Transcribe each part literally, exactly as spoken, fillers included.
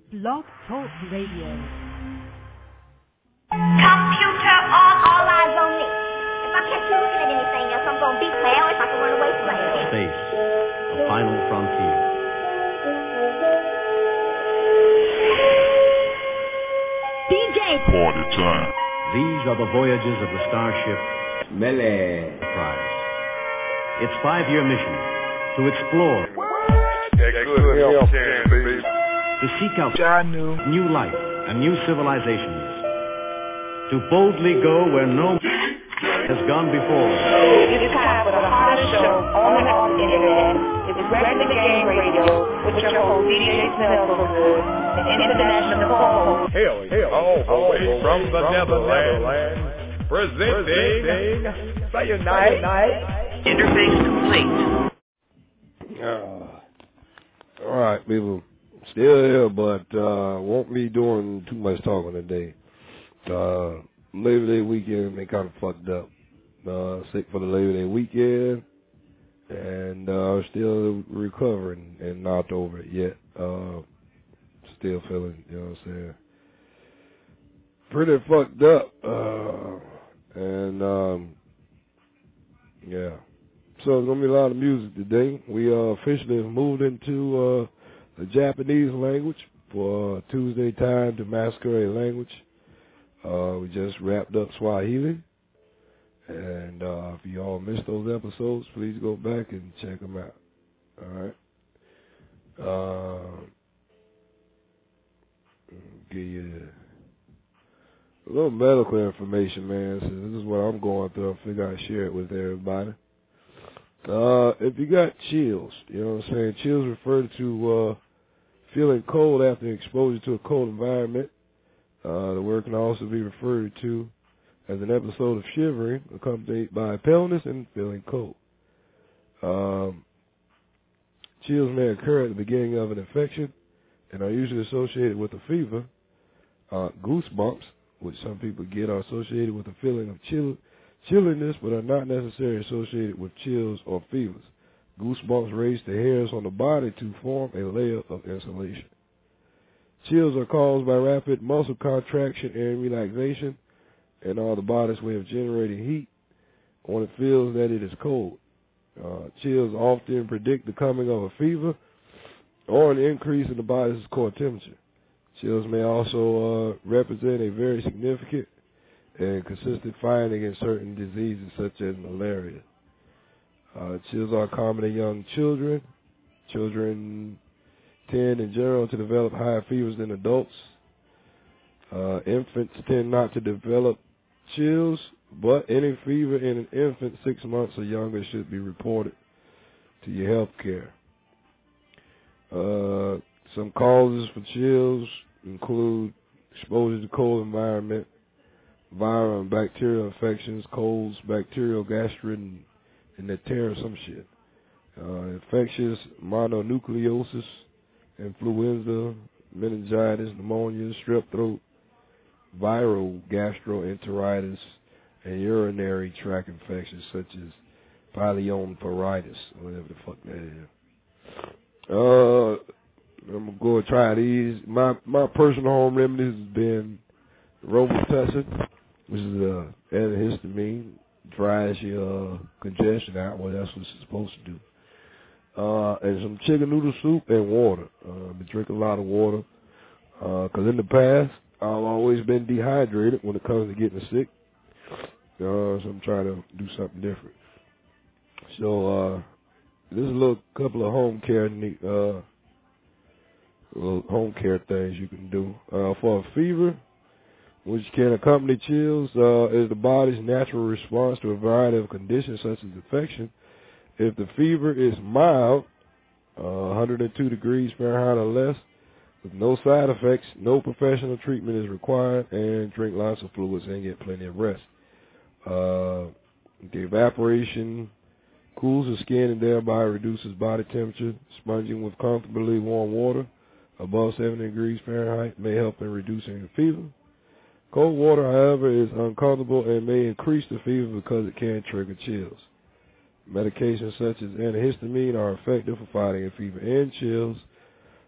Blog Talk Radio. Computer on, all eyes on me. If I catch you looking at anything else, I'm going to beat my ass. I can run away from it. Space, the final frontier. D J. Party time. These are the voyages of the starship Melee Prize. Its five-year mission to explore, That good help can, baby. to seek out I knew. new life and new civilizations, to boldly go where no has gone before. It's time for the hottest show on the on the internet. It's Regular Game Radio with your host D J Snellford, the international co-host. Hail, hail, all the way from the Netherlands, presenting Cyanide Night. Interface complete. Uh, all right, people. Still here, but uh, won't be doing too much talking today. Uh, Labor Day weekend, they kind of fucked up. Uh, sick for the Labor Day weekend, and uh, still recovering and not over it yet. Uh, still feeling, you know what I'm saying, pretty fucked up. Uh, and um, yeah. So there's going to be a lot of music today. We uh, officially moved into uh, the Japanese language for uh, Tuesday Time to Masquerade Language. Uh, we just wrapped up Swahili. And uh, if you all missed those episodes, please go back and check them out. All right. Uh, give you a little medical information, man. So this is what I'm going through. I figure I'd share it with everybody. Uh, if you got chills, you know what I'm saying? Chills refer to uh, feeling cold after exposure to a cold environment. Uh, the word can also be referred to as an episode of shivering accompanied by paleness and feeling cold. Um, chills may occur at the beginning of an infection and are usually associated with a fever. Uh, goosebumps, which some people get, are associated with a feeling of chill. Chilliness, but are not necessarily associated with chills or fevers. Goosebumps raise the hairs on the body to form a layer of insulation. Chills are caused by rapid muscle contraction and relaxation, and are the body's way of generating heat when it feels that it is cold. Uh, chills often predict the coming of a fever or an increase in the body's core temperature. Chills may also uh, represent a very significant and consistent finding in certain diseases such as malaria. Uh, chills are common in young children. Children tend in general to develop higher fevers than adults. Uh, infants tend not to develop chills, but any fever in an infant six months or younger should be reported to your health care. Uh, some causes for chills include exposure to cold environment, viral and bacterial infections, colds, bacterial gastrit, and, and Nettera, some shit. Uh, infectious mononucleosis, influenza, meningitis, pneumonia, strep throat, viral gastroenteritis, and urinary tract infections such as pyelonephritis, whatever the fuck that is. Uh, I'm gonna go and try these. My my personal home remedies has been Robitussin, which is uh, antihistamine, dries your uh, congestion out. Well, that's what it's supposed to do. Uh, and some chicken noodle soup and water. Uh, I've been drinking a lot of water because uh, in the past I've always been dehydrated when it comes to getting sick. Uh, so I'm trying to do something different. So uh, this is a little couple of home care neat, uh, little home care things you can do uh, for a fever, which can accompany chills, uh, is the body's natural response to a variety of conditions such as infection. If the fever is mild, uh, one hundred two degrees Fahrenheit or less, with no side effects, no professional treatment is required, and drink lots of fluids and get plenty of rest. Uh, the evaporation cools the skin and thereby reduces body temperature. Sponging with comfortably warm water above seventy degrees Fahrenheit may help in reducing the fever. Cold water, however, is uncomfortable and may increase the fever because it can trigger chills. Medications such as antihistamine are effective for fighting a fever and chills.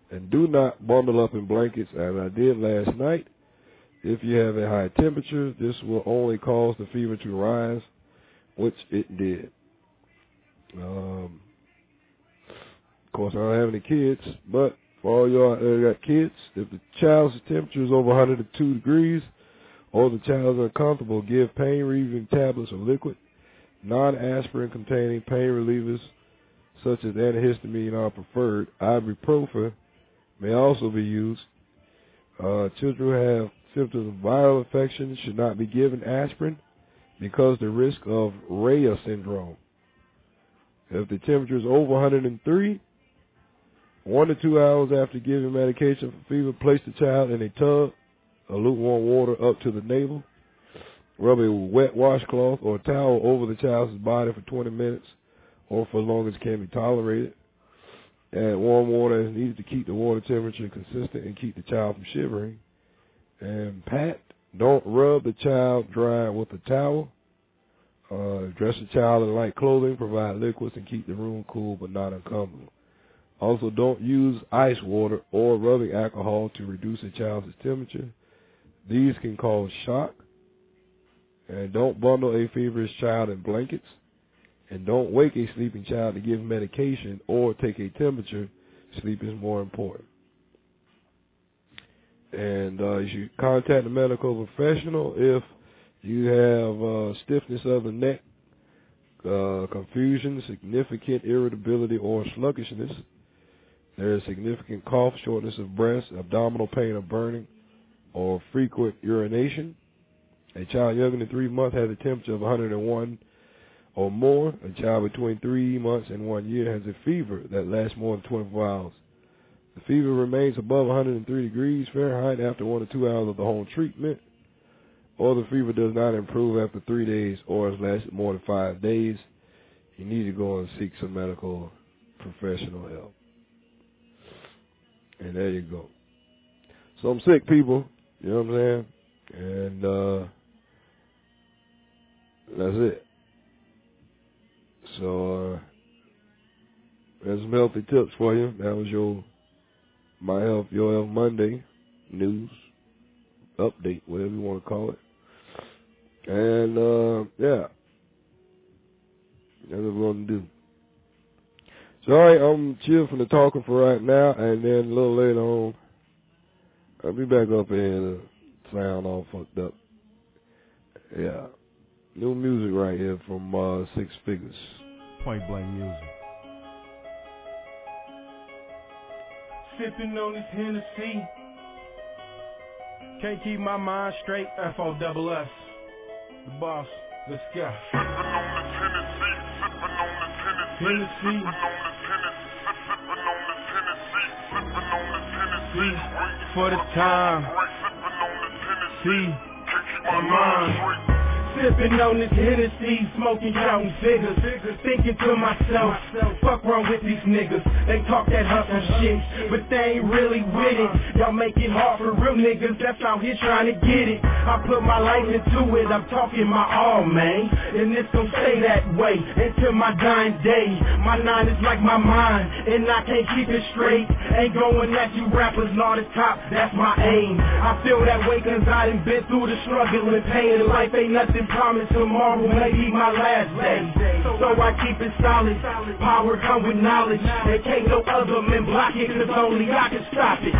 And do not bundle up in blankets as I did last night. If you have a high temperature, this will only cause the fever to rise, which it did. Um, of course, I don't have any kids, but for all y'all that got kids, if the child's temperature is over one hundred two degrees or the child is uncomfortable, give pain-relieving tablets or liquid. Non-aspirin containing pain relievers such as antihistamine are preferred. Ibuprofen may also be used. Uh, children who have symptoms of viral infection should not be given aspirin because the risk of Rhea syndrome. If the temperature is over one hundred three, one to two hours after giving medication for fever, place the child in a tub of lukewarm water up to the navel. Rub a wet washcloth or towel over the child's body for twenty minutes or for as long as can be tolerated. Add warm water as needed to keep the water temperature consistent and keep the child from shivering. And pat, don't rub the child dry with a towel. Uh, dress the child in light clothing, provide liquids, and keep the room cool but not uncomfortable. Also, don't use ice water or rubbing alcohol to reduce a child's temperature. These can cause shock. And don't bundle a feverish child in blankets. And don't wake a sleeping child to give medication or take a temperature. Sleep is more important. And uh, you should contact a medical professional if you have uh, stiffness of the neck, uh, confusion, significant irritability, or sluggishness. There is significant cough, shortness of breath, abdominal pain or burning, or frequent urination. A child younger than three months has a temperature of one hundred one or more. A child between three months and one year has a fever that lasts more than twenty-four hours. The fever remains above one hundred three degrees Fahrenheit after one to two hours of the home treatment, or the fever does not improve after three days or has lasted more than five days. You need to go and seek some medical professional help. And there you go. Some sick people, you know what I'm saying? And uh, that's it. So uh, there's some healthy tips for you. That was your My Health, Your Health Monday news update, whatever you want to call it. And uh, yeah, that's what we're going to do. So, all right, I'm chill from the talking for right now, and then a little later on, I'll be back up here to sound all fucked up. Yeah. New music right here from uh, Six Figures. Point blank music. Sipping on this Hennessy. Can't keep my mind straight. F O double S. The boss. Let's go. Sipping on this Hennessy. Sipping on this Hennessy. Hennessy. Sipping on this Hennessy. Sipping on this Hennessy. For the time. Sipping on this Hennessy. Can't keep my mind straight. Sipping on this Hennessy, smoking, counting figures. Thinking to myself, fuck wrong with these niggas. They talk that hustle shit, but they ain't really with it. Y'all make it hard for real niggas that's out here trying to get it. I put my life into it, I'm talking my all, man. And it's gon' stay that way until my dying day. My nine is like my mind, and I can't keep it straight. Ain't going at you rappers, not the top, that's my aim. I feel that way cause I done been through the struggle and pain. And life ain't nothing promise tomorrow may be my last day. So I keep it solid. Power come with knowledge. There can't no other man block it, cause only I can stop it.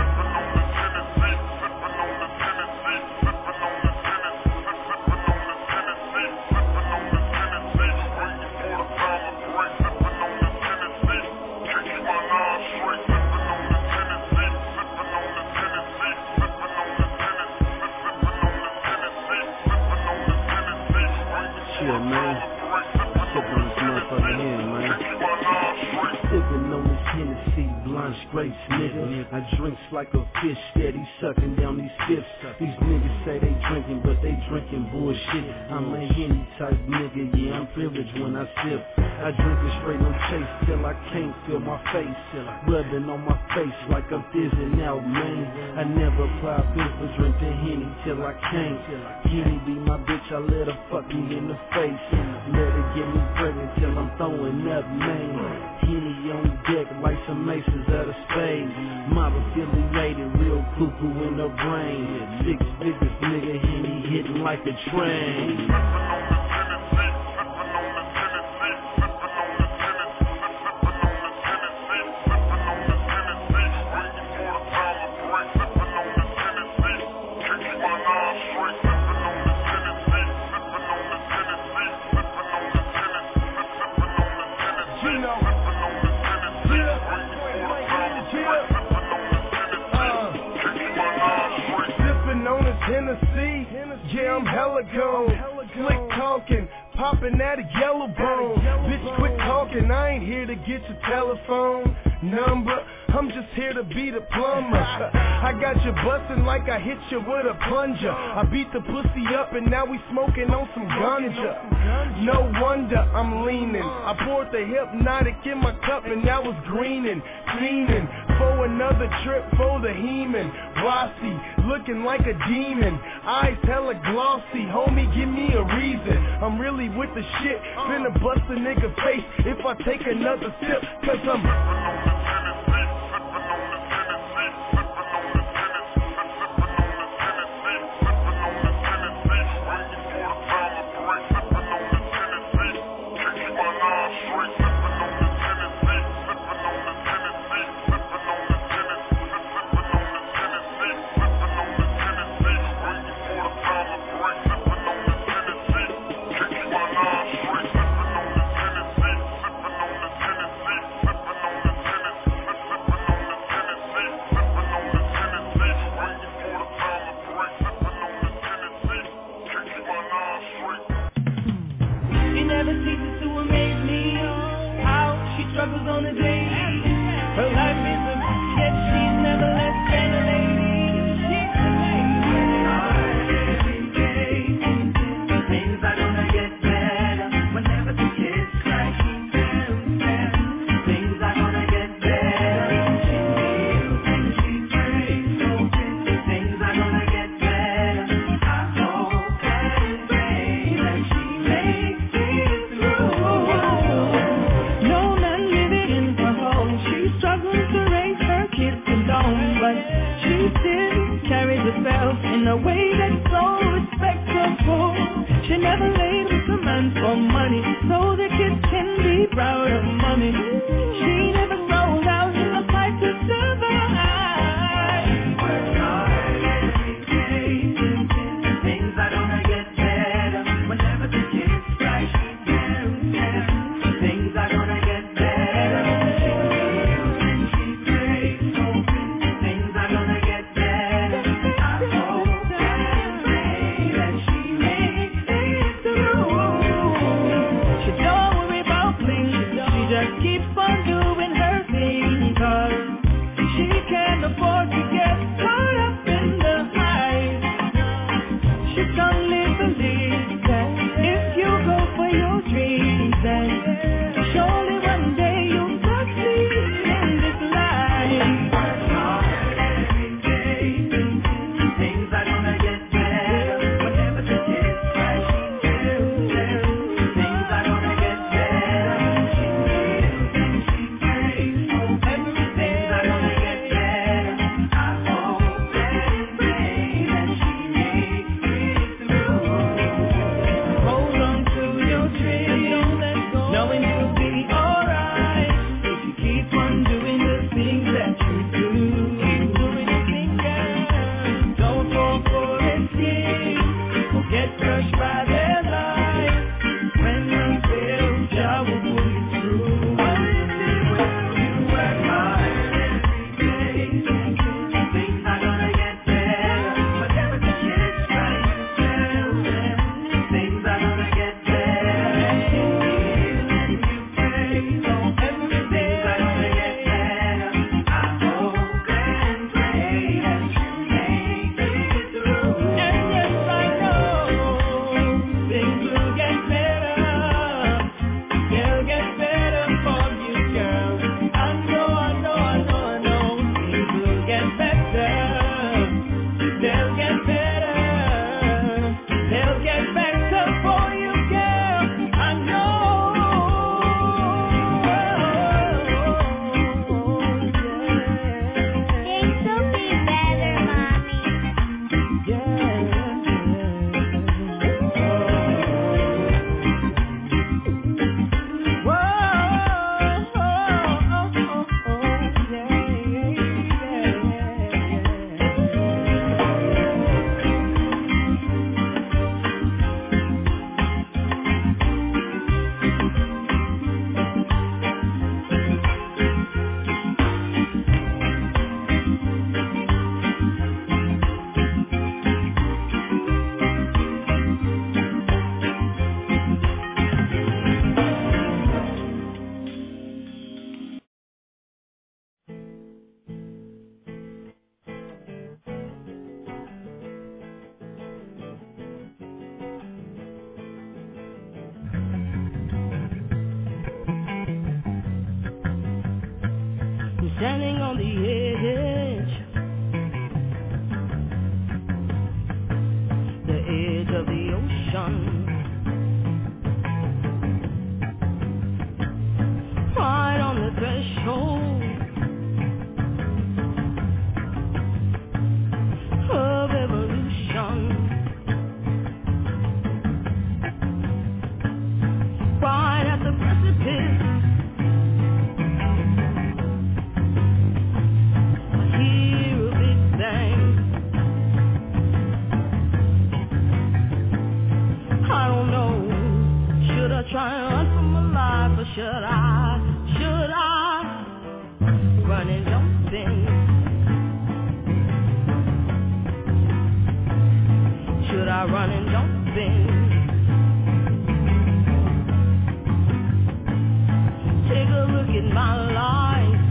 Straight nigga, I drinks like a fish, steady sucking down these fists. These niggas say they drinking, but they drinking bullshit. I'm a Henny type nigga, yeah, I'm privileged when I sip. I drink it straight, no chase, till I can't feel my face. Rubbing on my face like I'm fizzing out, man. I never apply pistol, drink the Henny till I can't. Henny be my bitch, I let her fuck me in the face. Let her get me pregnant till I'm throwing up, man. Henny on deck like some maces of the spades. Mob affiliated, real cuckoo in the brain. Six figures, nigga, Henny hitting like a train. Tennessee, yeah, I'm hella gone. Slick talking, popping at a yellow bone. Bitch, quit talking, I ain't here to get your telephone number. I'm just here to be the plumber. I got you bustin' like I hit you with a plunger. I beat the pussy up and now we smoking on some ganja. No wonder I'm leaning. I poured the hypnotic in my cup and now it's greening, cleaning. For another trip for the heman. Rossi, looking like a demon. Eyes hella glossy, homie, give me a reason. I'm really with the shit, finna bust a nigga face if I take another sip, cause I'm Keeps on doing her standing on the edge, the edge of the ocean. Right on the threshold of evolution. Right at the precipice, I hear a big bang. I don't know, should I try and run for my life or should I? Should I run and jump in? Should I run and jump in? Take a look at my life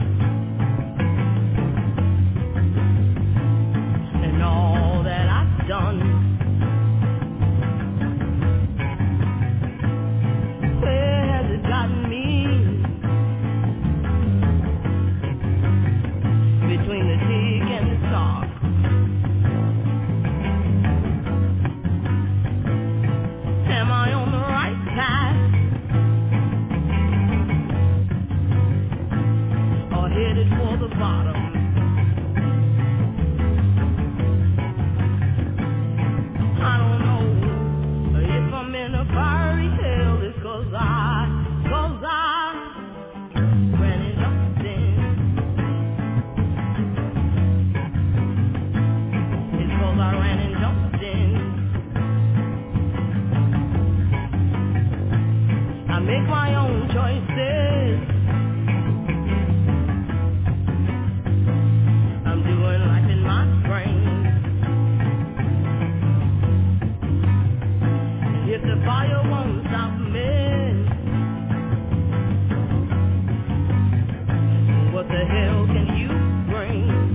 and all that I've done. Where has it gotten me? Between the dig and the sock. Am I on the right path? Or headed for the bottom? I don't know if I'm in a fiery hell. It's cause I, cause I ran and jumped in. I ran and jumped in. I make my own choices. I'm doing life in my brain. If the fire won't stop me, what the hell can you bring?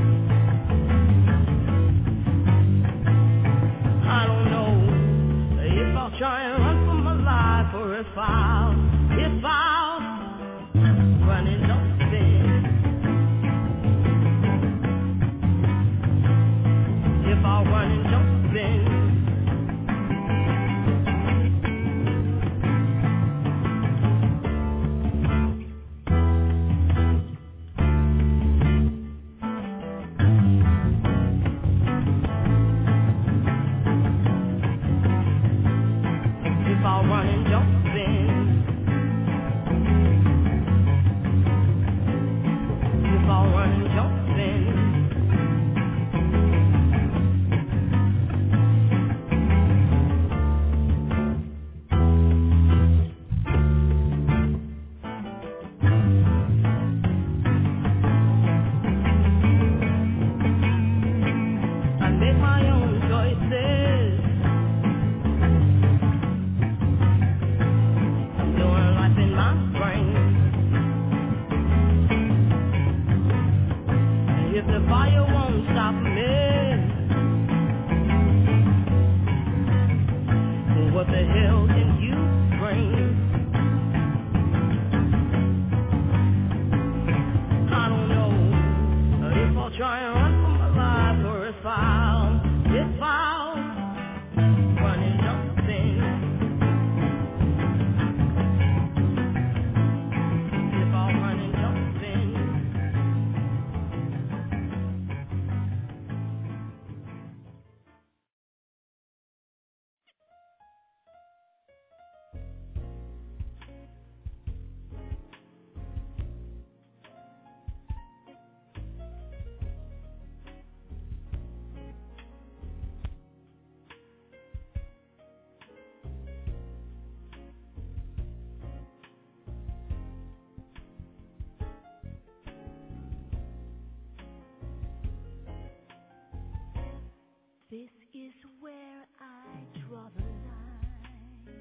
I don't know if I'll try and run for my life or if I'll, if I'll run and jump in. If I'll run and jump in. If I'll run and jump in. If I'll run and jump in. I make my own choices. If the fire won't stop me, what the hell can you bring? I don't know if I'll try and run for my life or if I'll, if I'll run and jump in. If I'll run and jump in. This is where I draw the line.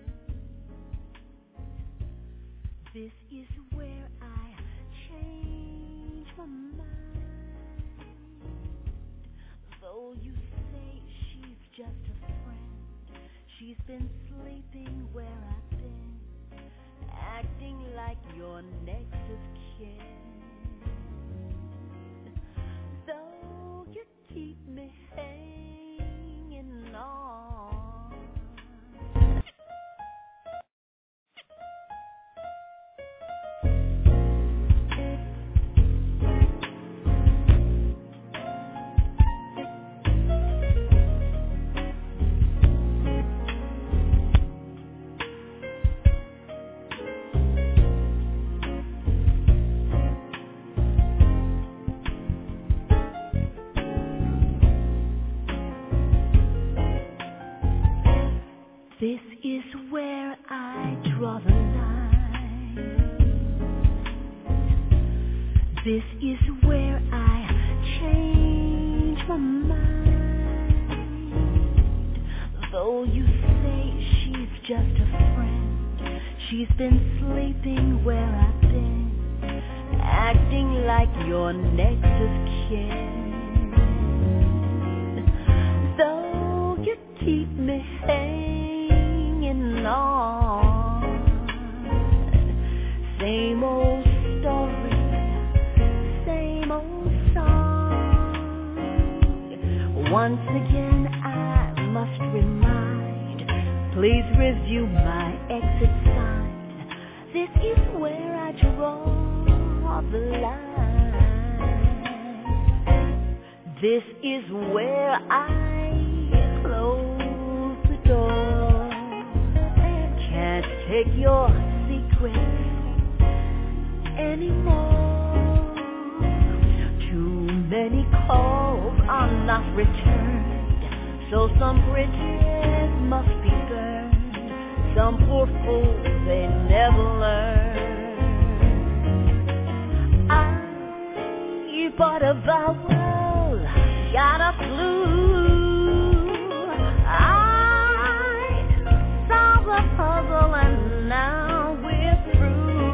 This is where I change my mind. Though you say she's just a friend, she's been sleeping where I've been, acting like your next of kin. though you keep me hanging on. This is where I draw the line. This is where I change my mind. Though you say she's just a friend, she's been sleeping where I've been, acting like your next of kin. Though you keep me hanging on, same old story, same old song. Once again I must remind, please review my exit sign. This is where I draw the line. This is where I close the door. Can't take your secrets anymore. Too many calls are not returned, so some bridges must be burned. Some poor fools, they never learn. I bought a vowel, got a clue. I solved the puzzle and now we're through.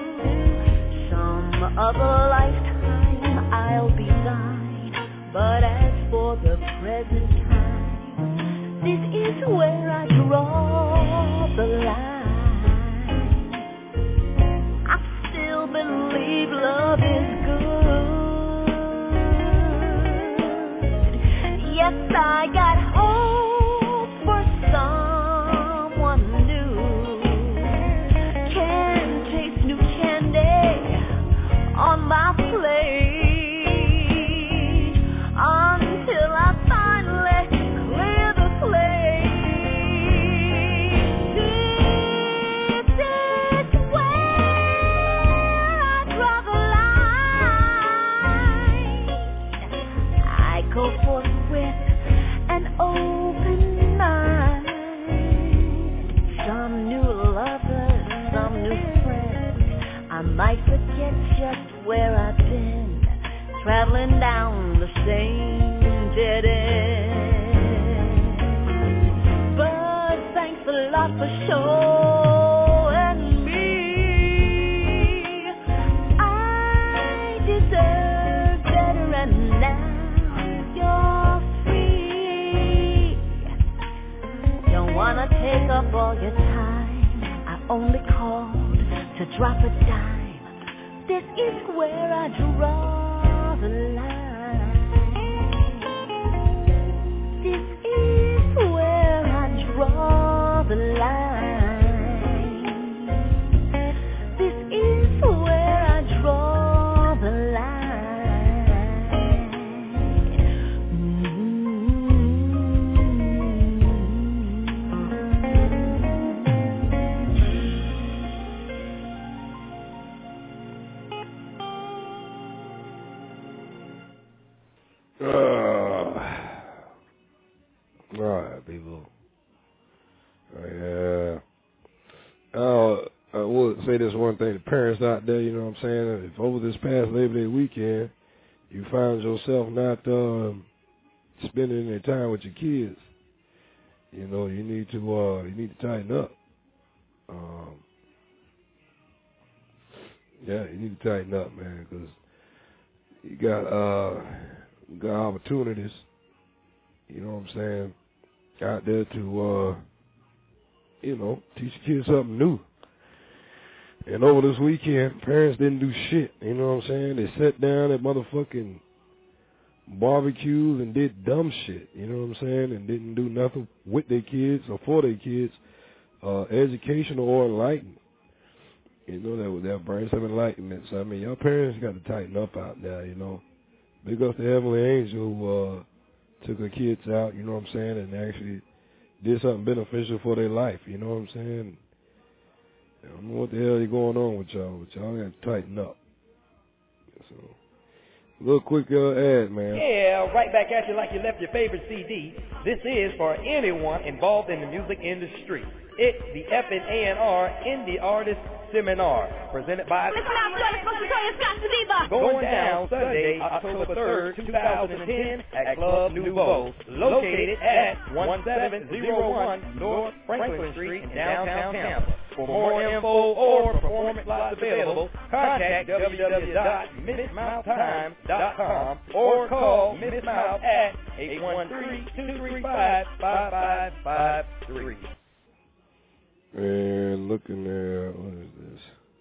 Some other lifetime I'll be thine, but as for the present time, this is where I draw the line. I still believe love is good. Yes, I got hope for someone new. Can taste new candy on my plate until I finally clear the plate. This is where I draw the line. I go forth with an open mind. Some new lovers, some new friends. I might forget just where I've been, traveling down the same dead end. But thanks a lot for showing me I deserve better, and now you're free. Don't wanna take up all your time, I only called to drop a dime. This is where I draw the line. This is where I draw the line. This is where I draw the line. Uh, all right, people. Yeah. Uh, I would say this one thing to parents out there, you know what I'm saying? If over this past Labor Day weekend, you find yourself not um, spending any time with your kids, you know, you need to uh, you need to tighten up. Um, yeah, you need to tighten up, man, because you got uh, you got opportunities, you know what I'm saying, out there to, uh, you know, teach your kids something new. And over this weekend, parents didn't do shit, you know what I'm saying? They sat down at motherfucking barbecues and did dumb shit, you know what I'm saying, and didn't do nothing with their kids or for their kids, uh, educational or enlightened. You know, that that brings some enlightenment. So, I mean, your parents got to tighten up out there, you know. Big up the Heavenly Angel who uh, took her kids out, you know what I'm saying, and actually did something beneficial for their life, you know what I'm saying. I don't know what the hell is going on with y'all, but y'all got to tighten up. So, a little quick uh, ad, man. Yeah, right back at you like you left your favorite C D. This is for anyone involved in the music industry. It's the F N A N R Indie Artist Seminar, presented by going down Sunday, October third, two thousand ten, at Club Nouveau, located at one seven zero one North Franklin Street in downtown Tampa. For more info or performance slots available, contact w w w dot miss mouth time dot com or call Miss Mouth at eight one three, two three five, five five five three. And looking there, what is this?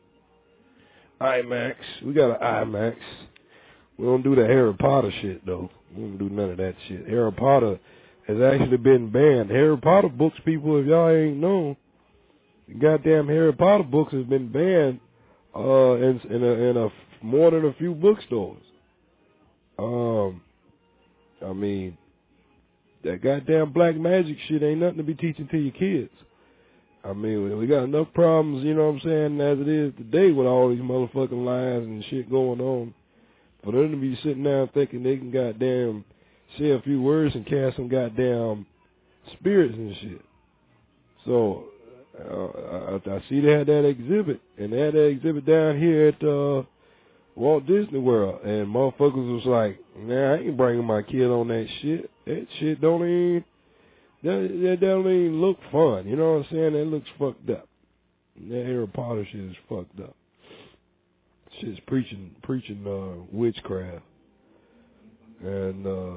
IMAX. We got an IMAX. We don't do the Harry Potter shit, though. We don't do none of that shit. Harry Potter has actually been banned. Harry Potter books, people, if y'all ain't known, the goddamn Harry Potter books has been banned uh, in, in, a, in a more than a few bookstores. Um, I mean, that goddamn black magic shit ain't nothing to be teaching to your kids. I mean, we got enough problems, you know what I'm saying, as it is today with all these motherfucking lies and shit going on. For them to be sitting down thinking they can goddamn say a few words and cast some goddamn spirits and shit. So, uh, I, I see they had that exhibit, and they had that exhibit down here at uh, Walt Disney World, and motherfuckers was like, nah, I ain't bringing my kid on that shit. That shit don't even... That, that don't even look fun, you know what I'm saying? That looks fucked up. That Harry Potter shit is fucked up. Shit's preaching, preaching uh, witchcraft, and uh,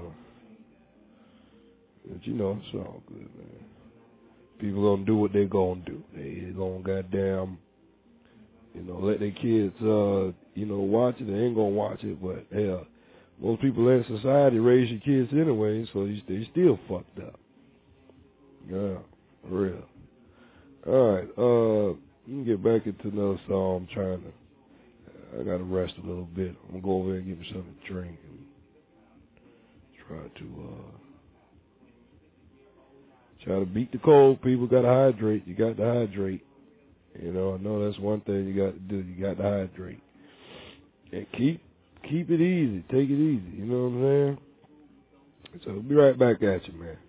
but you know it's all good, man. People gonna do what they gonna do. They gonna goddamn, you know, let their kids, uh, you know, watch it. They ain't gonna watch it, but hell, most people in society raise your kids anyway, so they still fucked up. Yeah, for real. All right, uh, let me get back into another song. I'm trying to, I got to rest a little bit. I'm going to go over there and get me something to drink and try to, uh, try to beat the cold. People got to hydrate. You got to hydrate. You know, I know that's one thing you got to do. You got to hydrate. And keep, keep it easy. Take it easy. You know what I'm saying? So we'll be right back at you, man.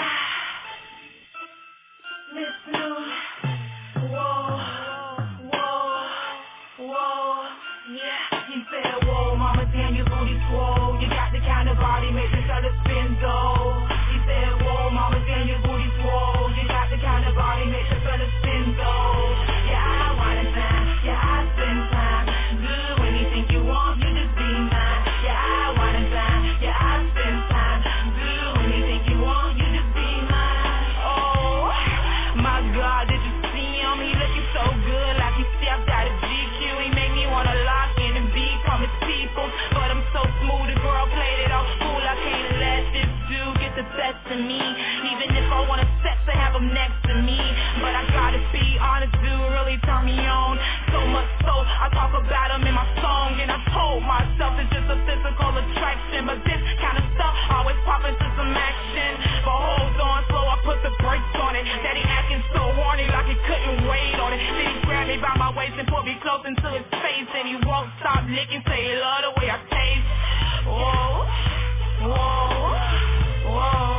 To me, even if I want to sex to have them next to me, but I gotta be honest, dude, really turn me on. So much so, I talk about them in my song, and I told myself it's just a physical attraction, but this kind of stuff always pop into some action. But hold on, slow, I put the brakes on it. That he acting so horny like he couldn't wait on it. Then he grabbed me by my waist and pulled me close into his face, and he won't stop licking, say he love the way I taste. Whoa, whoa, whoa.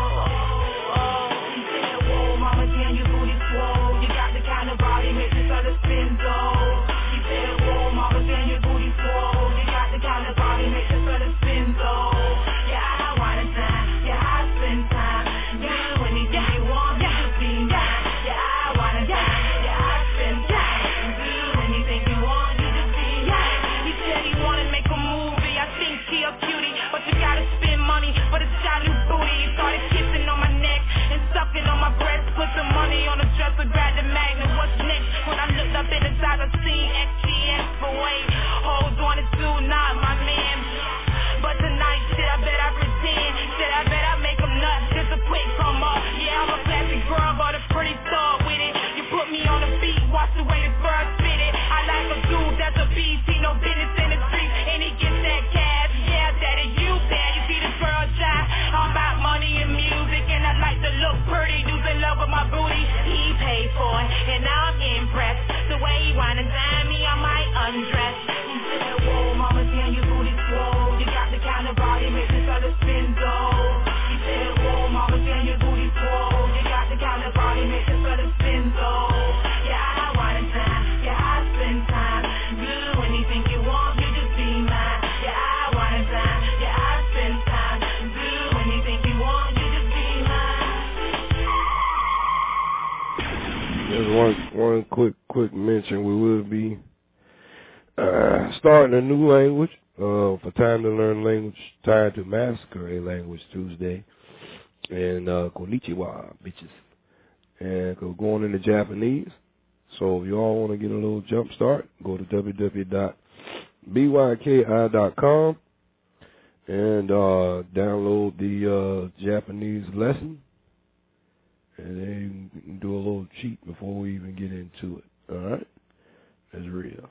Make a move. boy, and now I'm impressed. The way he wanna dime me, I might undress. He said, whoa, mama, can you booty swole? You got the kind of body makes me start to spin though. He said, whoa, mama, can you booty swole? You got the kind of body makes me start to spin though. Yeah, I wanna time, yeah, I spend time. Do anything you want, you just be mine. Yeah, I wanna time, yeah, I spend time. Do anything you want, you just be mine. There's one one quick quick mention. We will be uh, starting a new language uh, for Time to Learn Language, Time to Massacre a Language Tuesday, and uh, konnichiwa, bitches, and we're going into Japanese. So if you all want to get a little jump start, go to w w w dot b y k i dot com and uh, download the uh, Japanese lesson. And then you can do a little cheat before we even get into it. All right? That's real.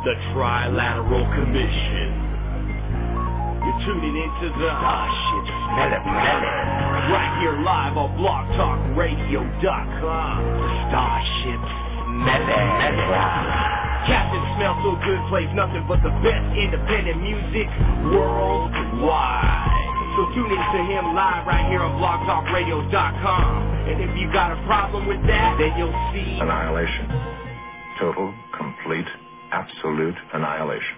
the Trilateral Commission. You're tuning into the Starship Smelly Planet, right here live on blog talk radio dot com. Starship Smelly. Captain Smell So Good plays nothing but the best independent music worldwide. So tune in to him live right here on blog talk radio dot com. And if you got a problem with that, then you'll see annihilation. Total, complete, absolute annihilation.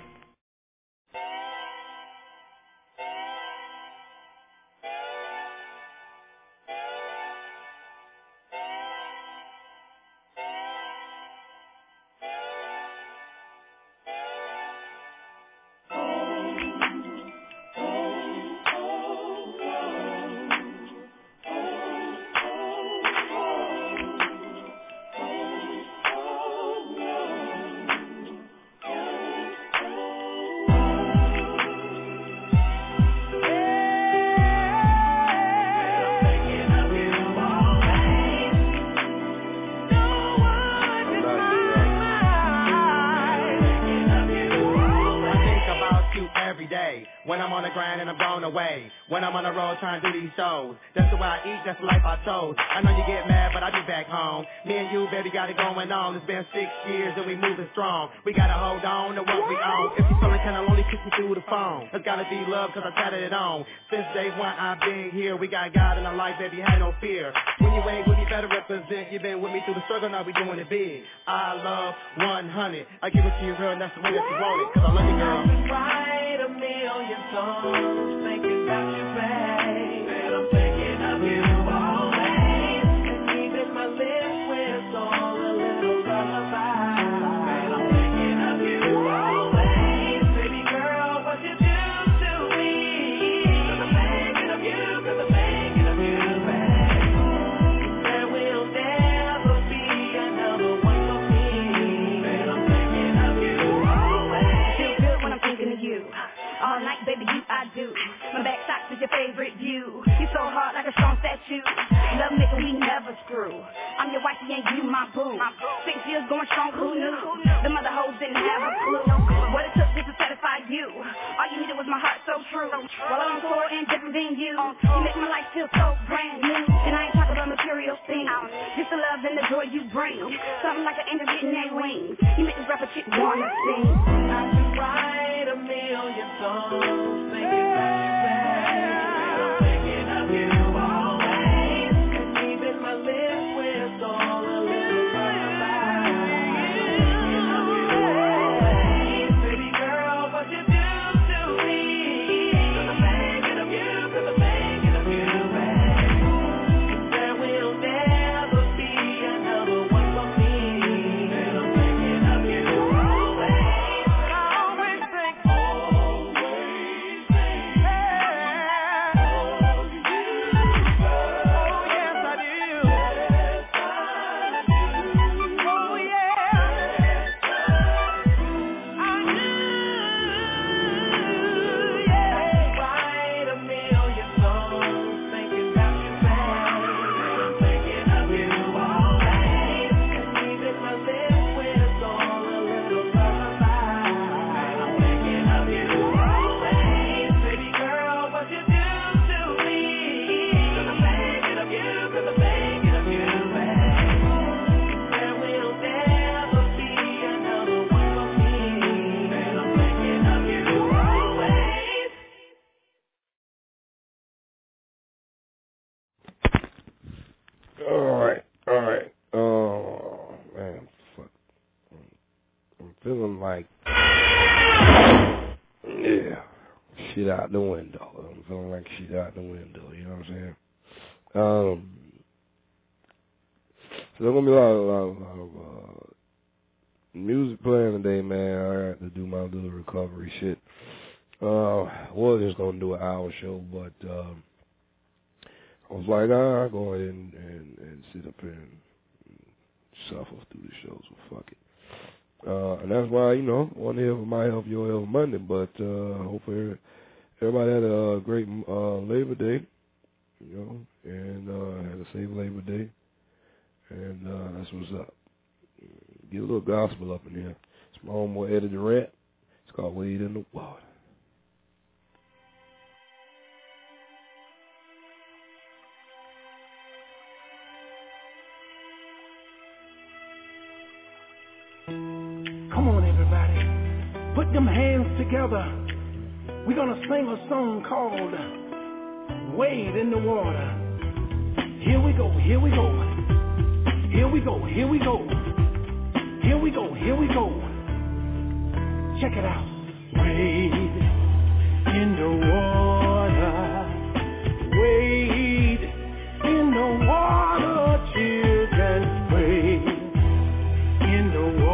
Trying to do these shows. That's the way I eat, that's the life I chose. I know you get mad, but I be back home. Me and you, baby, got it going on. It's been six years and we moving strong. We gotta hold on to what we own. If you feeling kinda lonely, kiss me through the phone. It's gotta be love, cause I tatted it on. Since day one, I've been here. We got God in our life, baby, had no fear. When you ain't with me, better represent. You been with me through the struggle, now we doing it big. I love one hundred. I give it to you real, and that's the way that you want it. Cause I love you, girl. I can write a million songs, thinking about you, babe. I'm thinking of you always, and even my lips whistle a little lullaby. And I'm thinking of you always, baby girl, what you do to me. Cause I'm thinking of you, cause I'm thinking of you, babe. There will never be another one for me. And I'm thinking of you always. Feel good when I'm thinking of you. All night, baby, you I do. My back shots is your favorite view. You so hard like a strong statue. Love making, we never screw. I'm your wifey and you my boo. Six years going strong, who knew? The mother hoes didn't have a clue. What it took just to satisfy you. All you needed was my heart so true. Well, I'm poor and different than you. You make my life feel so brand new. And I ain't talking about material things. Just the love and the joy you bring. Something like an angel getting their wings. You make this rapper chick wanna sing. I can write a million songs, thinking about you, babe. I'm thinking of you always, and even my lips whistle a little lullaby. Thinking of you always, baby girl, what you do to me. Cause I'm thinking of you, cause I'm thinking of you, babe. There will never be another one for me. And I'm thinking of you always. I always think, always think, yeah. Oh yes I do. Yes I do. Oh yeah. I do. Yeah. Write a million songs, thinking about you, babe. Thinking of you always, and even my lips whistle a little lullaby. I'm thinking of you always, baby girl, what you do to me. Cause I'm thinking of you, cause I'm thinking of you, babe. There will never be another one for me. And I'm thinking of you always. All right, all right. Oh man, fuck. I'm feeling like, yeah, shit out the window. I'm feeling like shit out the window. You know what I'm saying? Um, so there's gonna be a lot, a lot, a lot of uh, music playing today, man. I had to do my little recovery shit. Uh, I was just gonna do an hour show, but um. I was like, ah, I'll go ahead and, and, and sit up here and suffer through the show, so fuck it. Uh, and that's why, you know, one here for my help, your help Monday, but uh, hopefully everybody had a great uh, Labor Day, you know, and uh, had a safe Labor Day, and uh, that's what's up. Get a little gospel up in here. It's my homeboy Eddie Durant. It's called Wade in the Water. Come on, everybody. Put them hands together. We're going to sing a song called Wade in the Water. Here we go, here we go. Here we go, here we go. Here we go, here we go. Check it out. Wade in the water. Wade in the water, children. Wade in the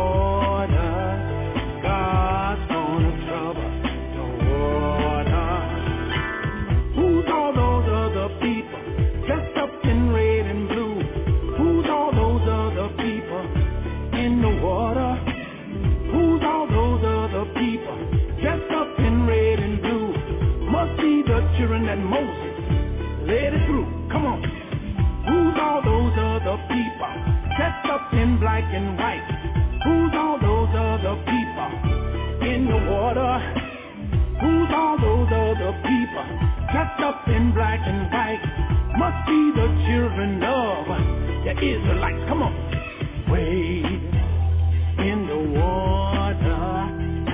water. God's gonna trouble the water. Who's all those other people dressed up in red and blue? Who's all those other people in the water? Who's all those other people dressed up in red and blue? Must be the children that Moses led it through. Come on. Who's all those other people dressed up in black and white? Who's all those other people in the water? Who's all those other people dressed up in black and white? Must be the children of the Israelites. Come on. Wade in the water.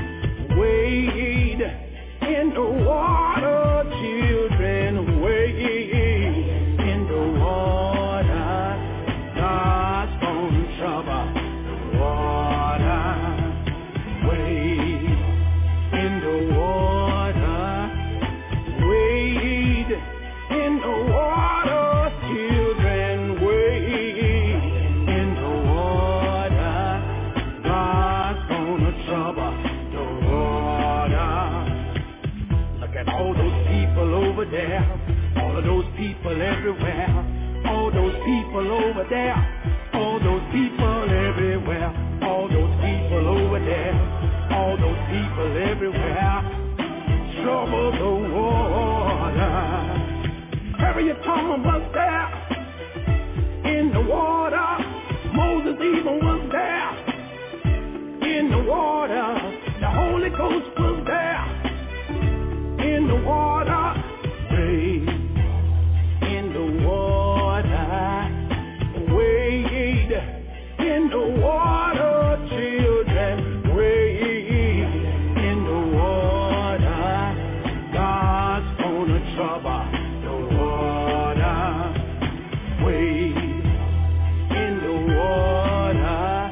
Wade in the water, children. Wade in the water. God's gonna trouble the water. Wade in the water. Wade in the water, children. Wade in the water. God's gonna trouble the water. Look at all those people over there. All of those people everywhere. All those people over there. All those people everywhere. All those people over there. All those people everywhere. Trouble the water. Harriet Tubman was there in the water. Moses even was there in the water. The Holy Ghost was there in the water. Wade in the water. Wade in the water, children. Wade in the water. God's gonna trouble the water. Wade in the water.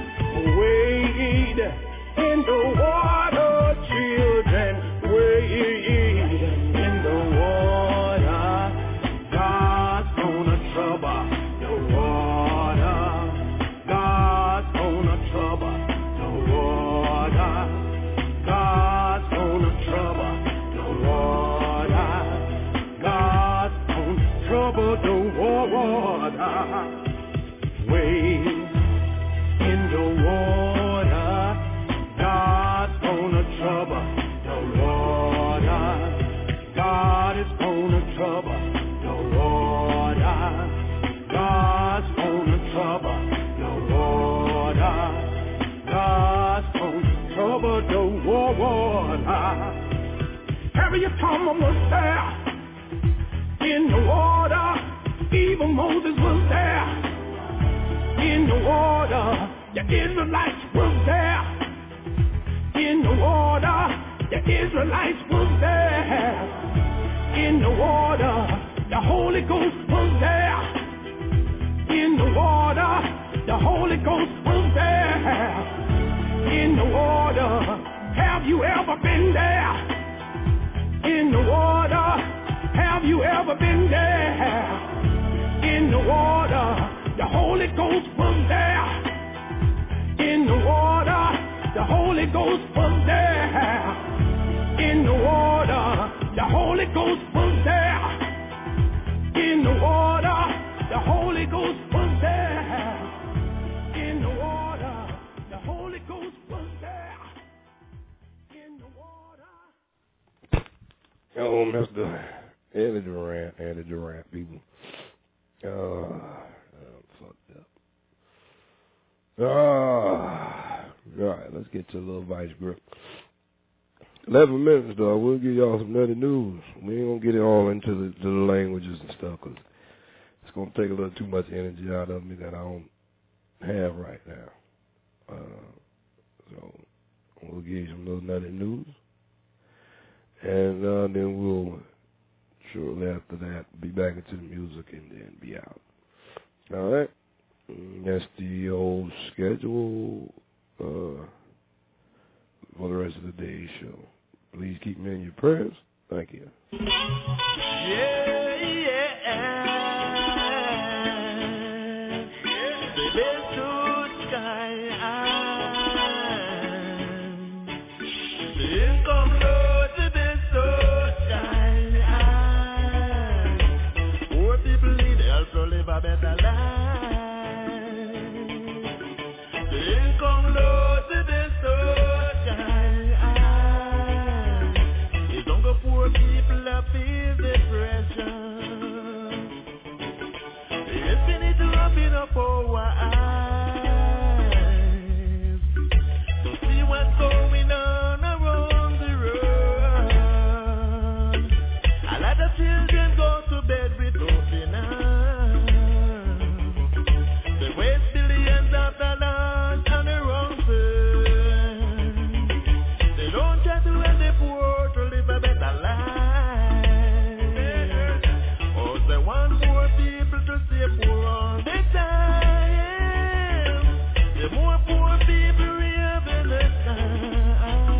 Wade in the water, children. Wade in the water. God's gonna trouble the water. God's gonna trouble the water. God's gonna trouble the water. God's gonna trouble the water. Wade in the water. God's gonna trouble the water. God is gonna trouble the water. God's gonna trouble the water. God's gonna trouble the water. Harriet Tubman was there in the water. Even Moses was there in the water. The Israelites was there in the water. The Israelites was there in the water. The Holy Ghost was there in the water. The Holy Ghost was there in the water. Have you ever been there in the water? Have you ever been there in the water? The Holy Ghost was there in the water. The Holy Ghost was there in the water. The Holy Ghost was there in the water. The Holy Ghost was there in the water. The Holy Ghost was there in the water. Oh, Mister Eddie Durant, Eddie Durant, people. Uh, I'm fucked up. Ah, All right, let's get to a little vice grip. Eleven minutes, though. We'll give y'all some nutty news. We ain't gonna get it all into the, to the languages and stuff, cause it's gonna take a little too much energy out of me that I don't have right now. Uh, so we'll give you some little nutty news, and uh, then we'll shortly after that be back into the music and then be out. All right, that's the old schedule uh, for the rest of the day's show. Please keep me in your prayers. Thank you. Yeah, yeah. Baby, to sky. In come Lord to the sky. Poor people need help to live a better life. In come Lord to the poor people are feel depression. Yes, we need to open up our eyes to see what's going on around the world. A lot of children go to bed with open arms. They waste billions of dollars on the wrong thing. They don't try to help the poor to live a better life. Oh, they want poor people to stay poor all the time. The more poor people we have in the time,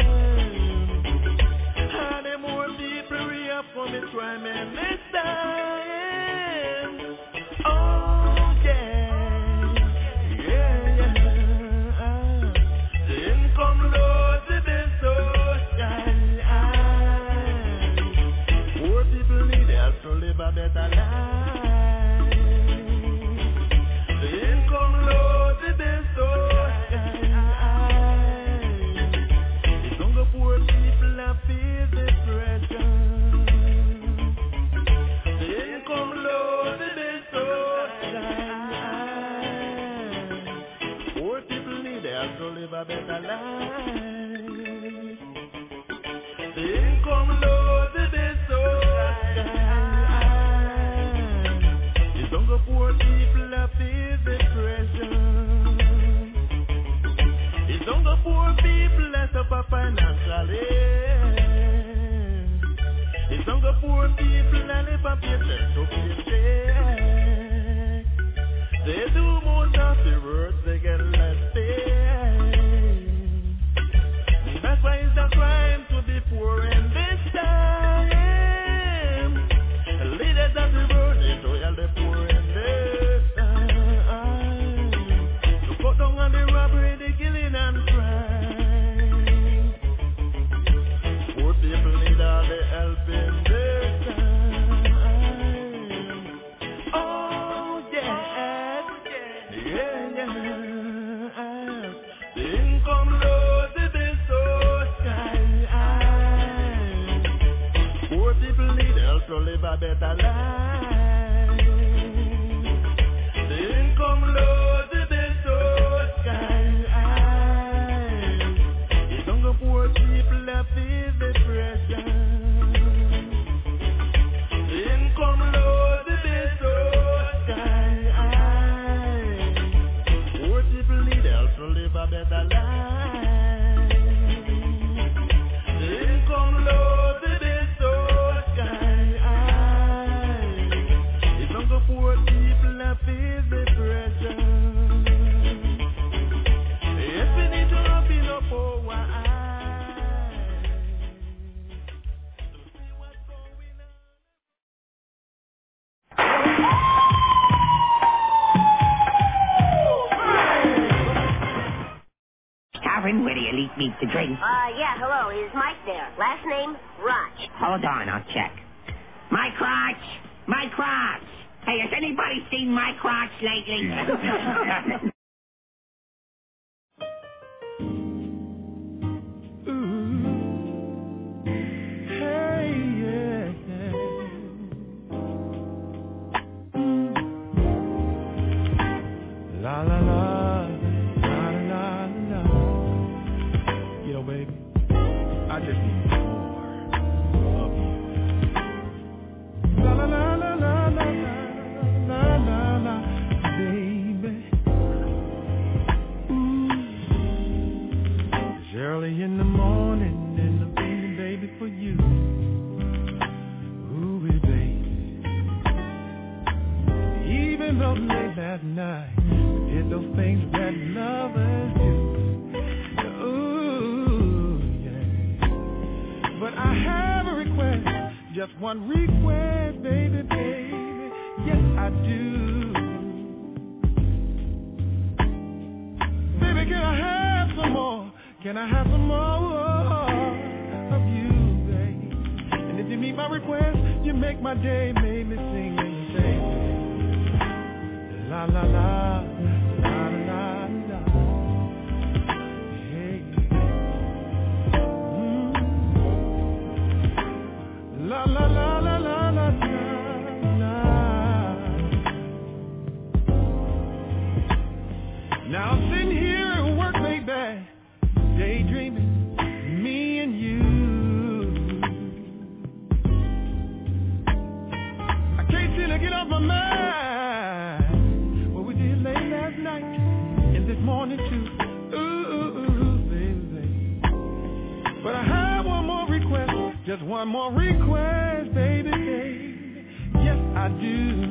and the more people we have commit crime in this time. Oh, yeah, yeah, yeah. The income low to the social. Poor people need help to live a better life. The income low to the social. It's only poor people that feel depression. The income low to the social. Poor people need help to live a better life. The income low to the poor people that feel depression. It's on the poor people that suffer financially. It's on the poor people that live a paycheck to paycheck. They do most of the work, they get less pay. That's why it's a crime to be poor in this time. Leaders of the world, they do help the poor in down on the robbery, the killing and crime. Poor people need all the help in their time. Oh, yeah, yeah, yeah. The income low to the social. Poor people need help to live a better life. The income low to the poor people that feel depression. The income low to the social. Poor people need help to live a better life. The income low to the social. It's on the poor people that feel depression. Yes, we need to open up our eyes. Where do you leave me to drink? Uh, yeah, hello, is Mike there? Last name, Raj. Hold on, I'll check. My crotch! My crotch! Hey, has anybody seen my crotch lately? La la la, la la la. things that lovers do. Ooh, yeah. But I have a request, just one request, baby, baby. Yes, I do. Baby, can I have some more? Can I have some more of you, baby? And if you meet my request, you make my day, make me sing and say, la la la, la la la. Hey, mm. La la la la la la la. Now I'm sitting here at work, baby, daydreaming, me and you. I can't seem to get off my mind what we did late last night and this morning too. Ooh, baby. But I have one more request, just one more request, baby, baby. Yes, I do.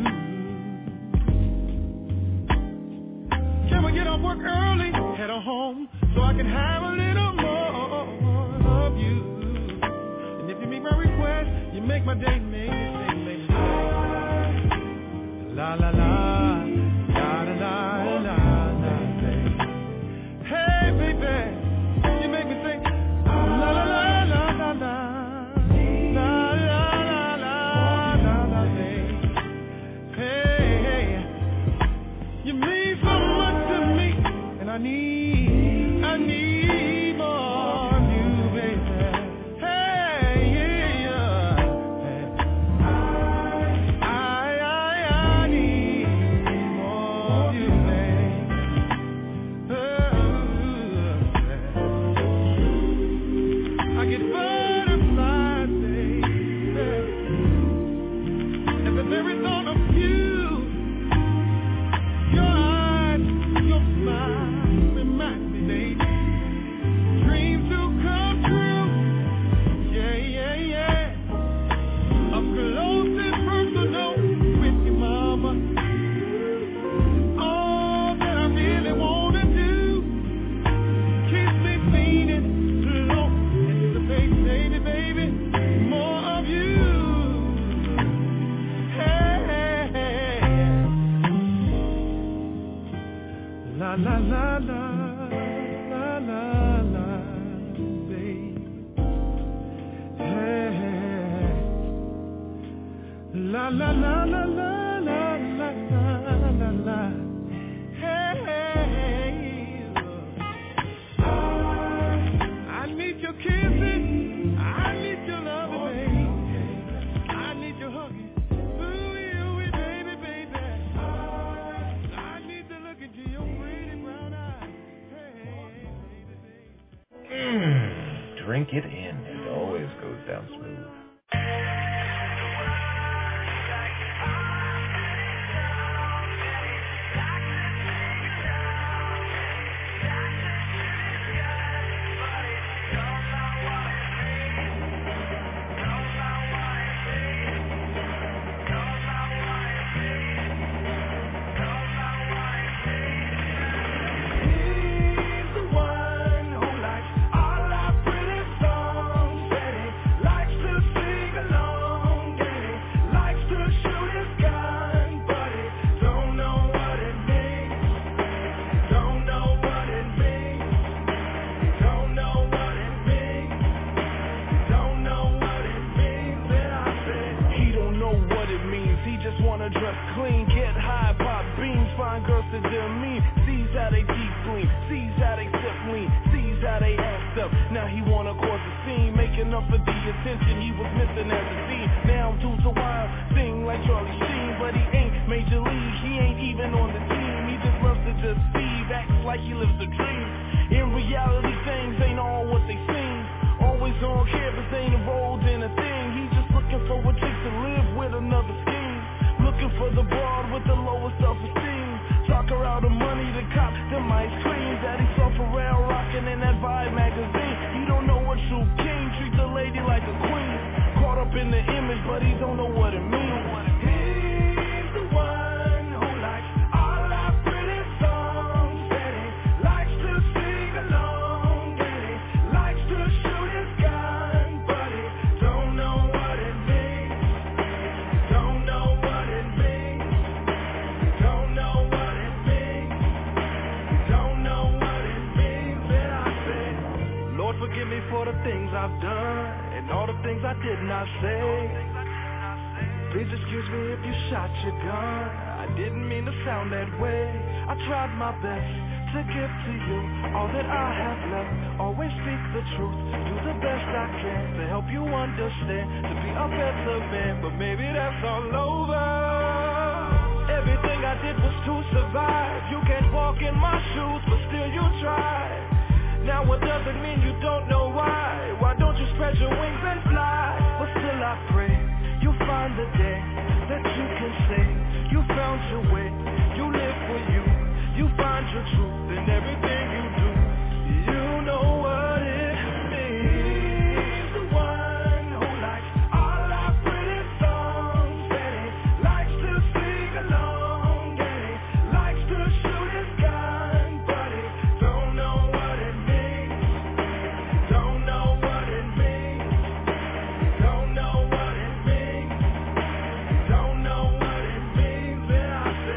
Can we get off work early, head on home, so I can have a little more of you? And if you meet my request, you make my day, make me sing, make me sing. La la la, la la la la la, baby. Hey, baby, you make me sing. La la la la la la, la la la la la la, baby. Hey, hey, you mean so much to me, and I need, I need more of you, baby. Hey, yeah, yeah. I, I, I need more of you, baby. Oh, I get butterflies, baby, at the very thought of you. Your eyes, your smile remind me, baby, dreams do come true. Yeah, yeah, yeah. Up close and personal with you, mama. All that I really wanna do, kiss me, feeling slow, anticipate, baby, baby, more of you. Hey, hey, hey. La la la la, la la la, baby. Hey, hey. La la la la la la la la la. Hey, hey. I need your kissing, I need your loving, baby. I need your hugging. Ooh, you, baby, baby. I need to look into your pretty brown eyes. Mmm, drink it in. It always goes down smooth. He's the one who likes all our pretty songs, and he likes to sing along, and he likes to shoot his gun, but he don't know what it means, don't know what it means, don't know what it means, don't know what it means, and I said, He don't know what it means. He just wanna dress clean, get high, pop beans, find girls to demean. Sees how they deep gleam, sees how they sip lean, sees how they act up. Now he wanna cause a scene, making up for the attention he was missing as a teen. Now I'm too so wild, sing like Charlie Sheen, but he ain't major league. He ain't even on the team. He just loves to deceive, acts like he lives a dream. In reality, things ain't all what they seem. Always on campus, ain't enrolled in a thing. He's just looking for a chick to live with, another scheme. Looking for the broad with the lowest self-esteem. Talk her out of money to cop them ice creams that he saw Pharrell rocking in that Vibe magazine. He don't know what true king, treat the lady like a queen. Caught up in the image, but he don't know what it means. he's the one who likes all our pretty songs, all the things I've done and all the things I did not say. Please excuse me if you shot your gun. I didn't mean to sound that way. I tried my best to give to you all that I have left. Always speak the truth, do the best I can to help you understand, to be a better man. But maybe that's all over. Everything I did was to survive. You can't walk in my shoes, but still you tried. Now what does it mean you don't know why? Why don't you spread your wings and fly? But still I pray you find the day that you can say you found your way. You live for you. You find your truth in everything you do. You know what it means. The one who likes all our pretty songs, and he likes to sing along, and he likes to shoot his gun, but he don't know what it means. Don't know what it means. Don't know what it means. Don't know what it means. And I say,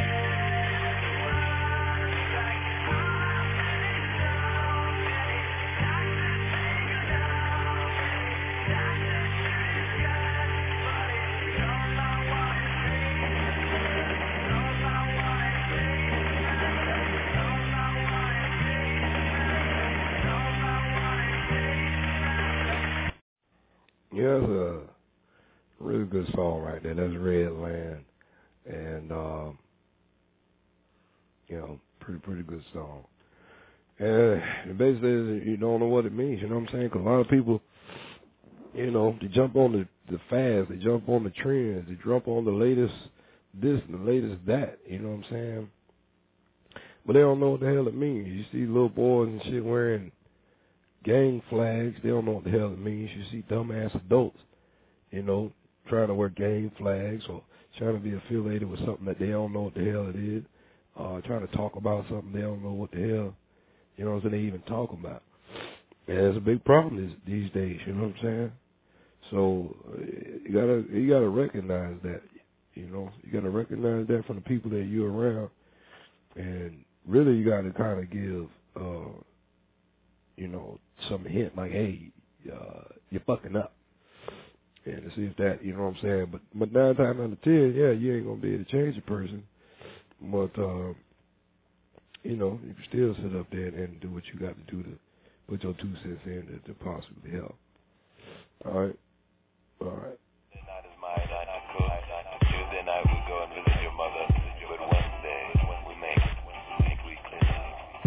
Yeah, that's a really good song right there. That's Redland. And, um, you know, pretty, pretty good song. And basically, you don't know what it means, you know what I'm saying? Because a lot of people, you know, they jump on the, the fast, they jump on the trends, they jump on the latest this and the latest that, you know what I'm saying? But they don't know what the hell it means. You see little boys and shit wearing gang flags, they don't know what the hell it means. You see dumbass adults, you know, trying to wear gang flags or trying to be affiliated with something that they don't know what the hell it is, uh, trying to talk about something they don't know what the hell, you know what I'm saying, they even talk about. And it's a big problem this, these days, you know what I'm saying? So you gotta you gotta recognize that, you know, you gotta recognize that from the people that you're around, and really you gotta kind of give, uh, you know, some hint like, hey, uh, you're fucking up. And to see if that, you know what I'm saying? But but nine times out of ten, yeah, you ain't going to be able to change a person. But, uh, you know, you can still sit up there and do what you got to do to put your two cents in to, to possibly help. All right? All right. Tuesday night we go and visit your mother, but Wednesday we make weekly clinic.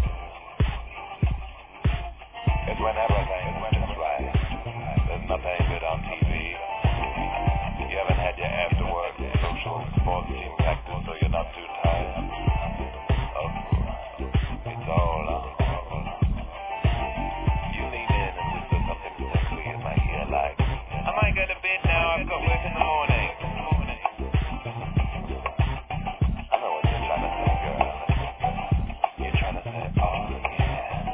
And whenever things just right, there's nothing but on T V. You haven't had your after work social sports team practice, so you're not too tired. Oh, it's all on. You lean in and whisper something sexy in my ear like, I might go to bed now, I've got work in the morning. I know what you're trying to say, girl. You're trying to say, oh yeah.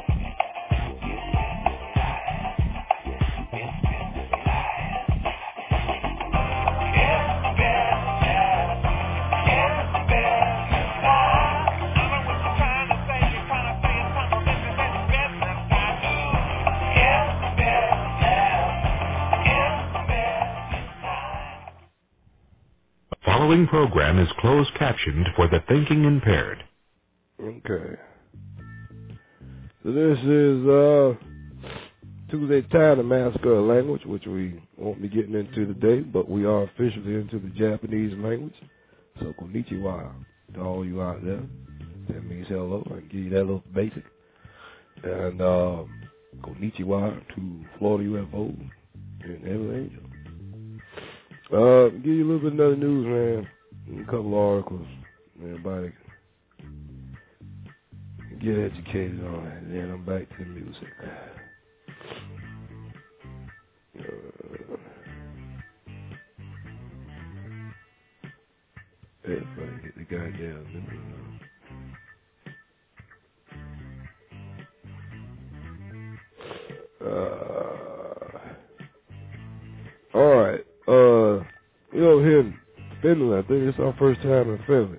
The following program is closed captioned for the thinking impaired. Okay. So this is uh, Tuesday Time to Master Language, which we won't be getting into today, but we are officially into the Japanese language. So konnichiwa to all you out there. That means hello. I can give you that little basic. And uh, konnichiwa to Florida U F O and Evan Angel. Uh, give you a little bit of other news, man. A couple articles. Everybody can get educated on it. And then I'm back to the music. Uh, everybody get the goddamn news. Uh, all right. Uh, you over here in Finland, I think it's our first time in Finland.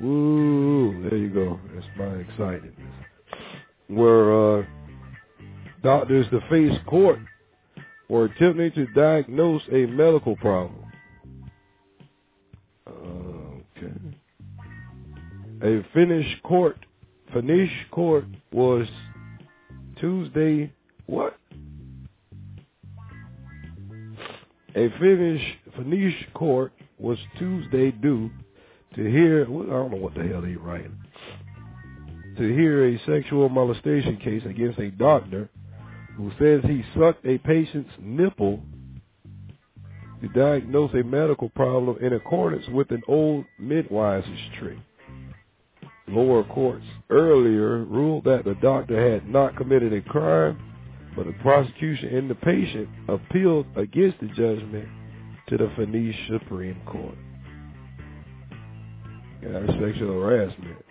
Woo, there you go. That's my excitedness. Where, uh, Doctors to face court for attempting to diagnose a medical problem. Okay. A Finnish court, Finnish court was Tuesday, what? A Finnish, Finnish court was Tuesday due to hear, I don't know what the hell he's writing, to hear a sexual molestation case against a doctor who says he sucked a patient's nipple to diagnose a medical problem in accordance with an old midwife's trick. Lower courts earlier ruled that the doctor had not committed a crime, but the prosecution and the patient appealed against the judgment to the Finnish Supreme Court. Yeah, sexual harassment.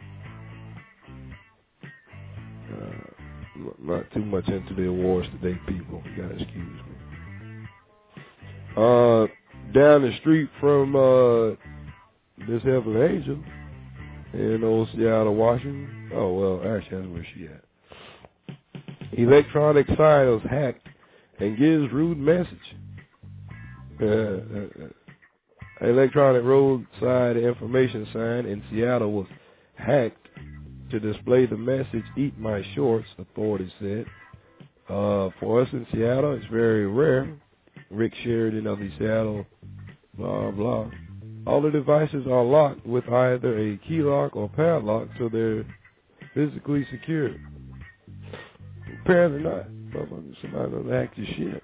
Uh, not too much into the awards today, people. You gotta excuse me. Uh, down the street from uh, this Heavenly Angel in old Seattle, Washington. Oh, well, actually, that's where she at. Electronic sign was hacked and gives rude message. Uh, uh, electronic roadside information sign in Seattle was hacked to display the message, "Eat my shorts," authorities said. Uh, for us in Seattle, it's very rare. Rick Sheridan of the Seattle, blah, blah. All the devices are locked with either a key lock or padlock, so they're physically secured. Apparently not. Somebody done hacked your shit.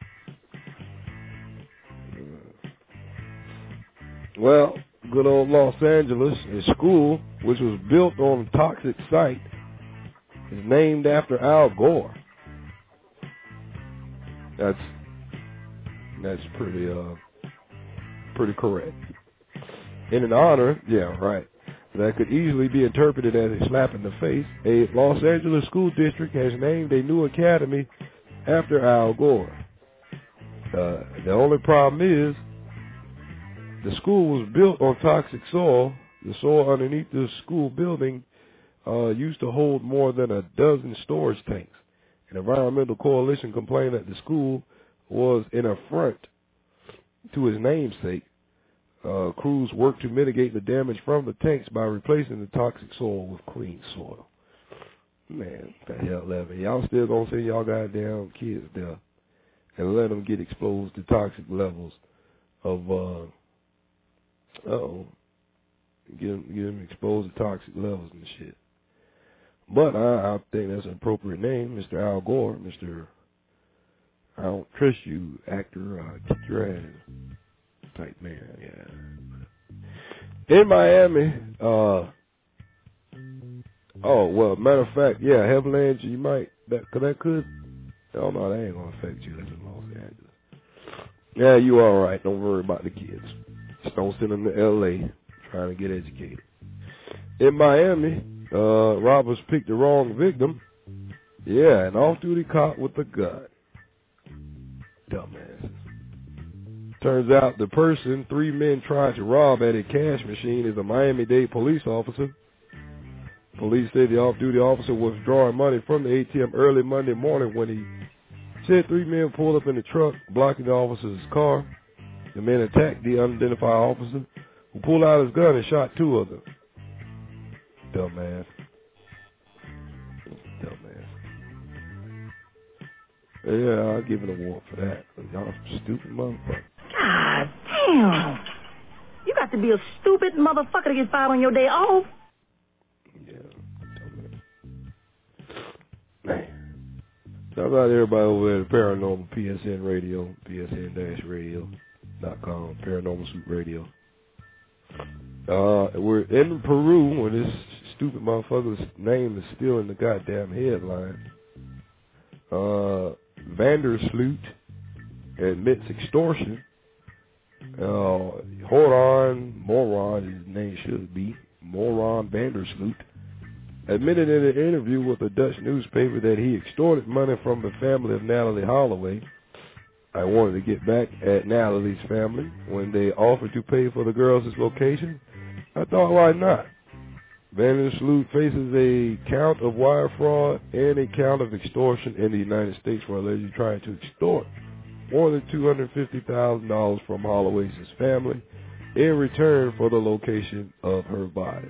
Well, good old Los Angeles, a school which was built on a toxic site is named after Al Gore. That's that's pretty uh pretty correct. In an honor, yeah, right. That could easily be interpreted as a slap in the face. A Los Angeles school district has named a new academy after Al Gore. Uh, the only problem is the school was built on toxic soil. The soil underneath the school building uh, used to hold more than a dozen storage tanks. An environmental coalition complained that the school was an affront to its namesake. Uh, crews worked to mitigate the damage from the tanks by replacing the toxic soil with clean soil. Man, what the hell, Levin? Y'all still gonna send y'all goddamn kids there and let them get exposed to toxic levels of, uh, uh-oh, get them, get them exposed to toxic levels and shit. But I, I think that's an appropriate name, Mister Al Gore, Mister I don't trust you, actor, uh, kick your ass type man, yeah. In Miami, uh, oh, well, matter of fact, yeah, Heavenly Angel, you might, that, cause that could, oh no, that ain't gonna affect you, that's in Los Angeles. Yeah, you alright, don't worry about the kids. Just don't send them to L A trying to get educated. In Miami, uh, robbers picked the wrong victim. Yeah, an off-duty cop with a gun. Dumbass. Turns out the person three men tried to rob at a cash machine is a Miami-Dade police officer. Police say the off-duty officer was drawing money from the A T M early Monday morning when he said three men pulled up in the truck, blocking the officer's car. The men attacked the unidentified officer, who pulled out his gun and shot two of them. Dumbass. Dumbass. Yeah, I'll give an award for that. Y'all stupid motherfucker. God damn. You got to be a stupid motherfucker to get fired on your day off. Yeah. Man. Shout out to everybody over there at Paranormal P S N Radio, P S N radio dot com, Paranormal Suit Radio. Uh, we're in Peru when this stupid motherfucker's name is still in the goddamn headline. Uh, Vandersloot admits extortion. Uh, Horan, Moron, his name should be, Moran Vandersloot, admitted in an interview with a Dutch newspaper that he extorted money from the family of Natalie Holloway. I wanted to get back at Natalie's family when they offered to pay for the girls' location. I thought, why not? Vandersloot faces a count of wire fraud and a count of extortion in the United States for allegedly trying to extort more than two hundred fifty thousand dollars from Holloway's family in return for the location of her body.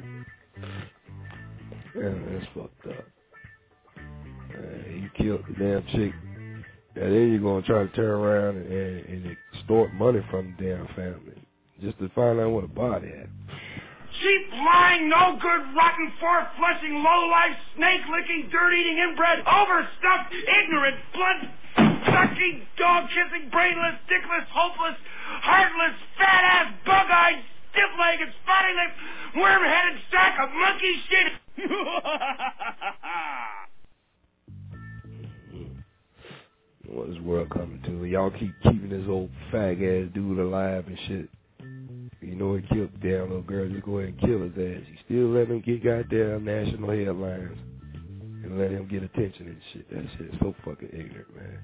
Man, that's fucked up. Man, you killed the damn chick, and then you're going to try to turn around and, and, and extort money from the damn family just to find out what a body had. Cheap, lying, no good, rotten, four-flushing, low-life, snake-licking, dirt-eating, inbred, overstuffed, ignorant, blood-sucking, dog-kissing, brainless, dickless, hopeless, heartless, fat-ass, bug-eyed, stiff-legged, spotty-lipped, worm-headed sack of monkey shit. What is the world coming to? Y'all keep keeping this old fag-ass dude alive and shit. You know he killed the damn little girl. Just go ahead and kill his ass. You still let him get goddamn national headlines and let him get attention and shit. That shit is so fucking ignorant, man.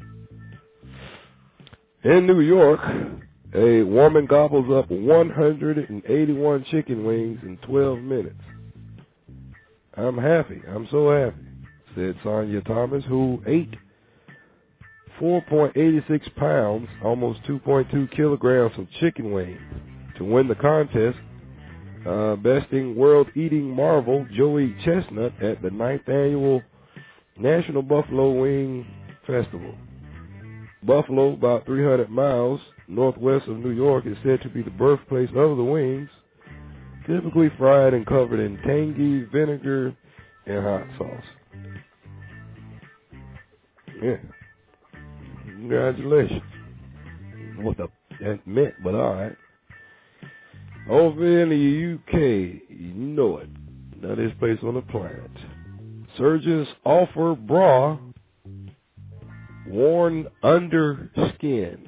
In New York, a woman gobbles up one hundred eighty-one chicken wings in twelve minutes. I'm happy. I'm so happy, said Sonia Thomas, who ate four point eight six pounds, almost two point two kilograms of chicken wings to win the contest, uh, besting world eating marvel Joey Chestnut at the ninth annual National Buffalo Wing Festival. Buffalo, about three hundred miles northwest of New York, is said to be the birthplace of the wings, typically fried and covered in tangy vinegar and hot sauce. Yeah. Congratulations. What the that meant, but alright. Over in the U K, you know it. Now this place on the planet. Surgeons offer bra worn under skin.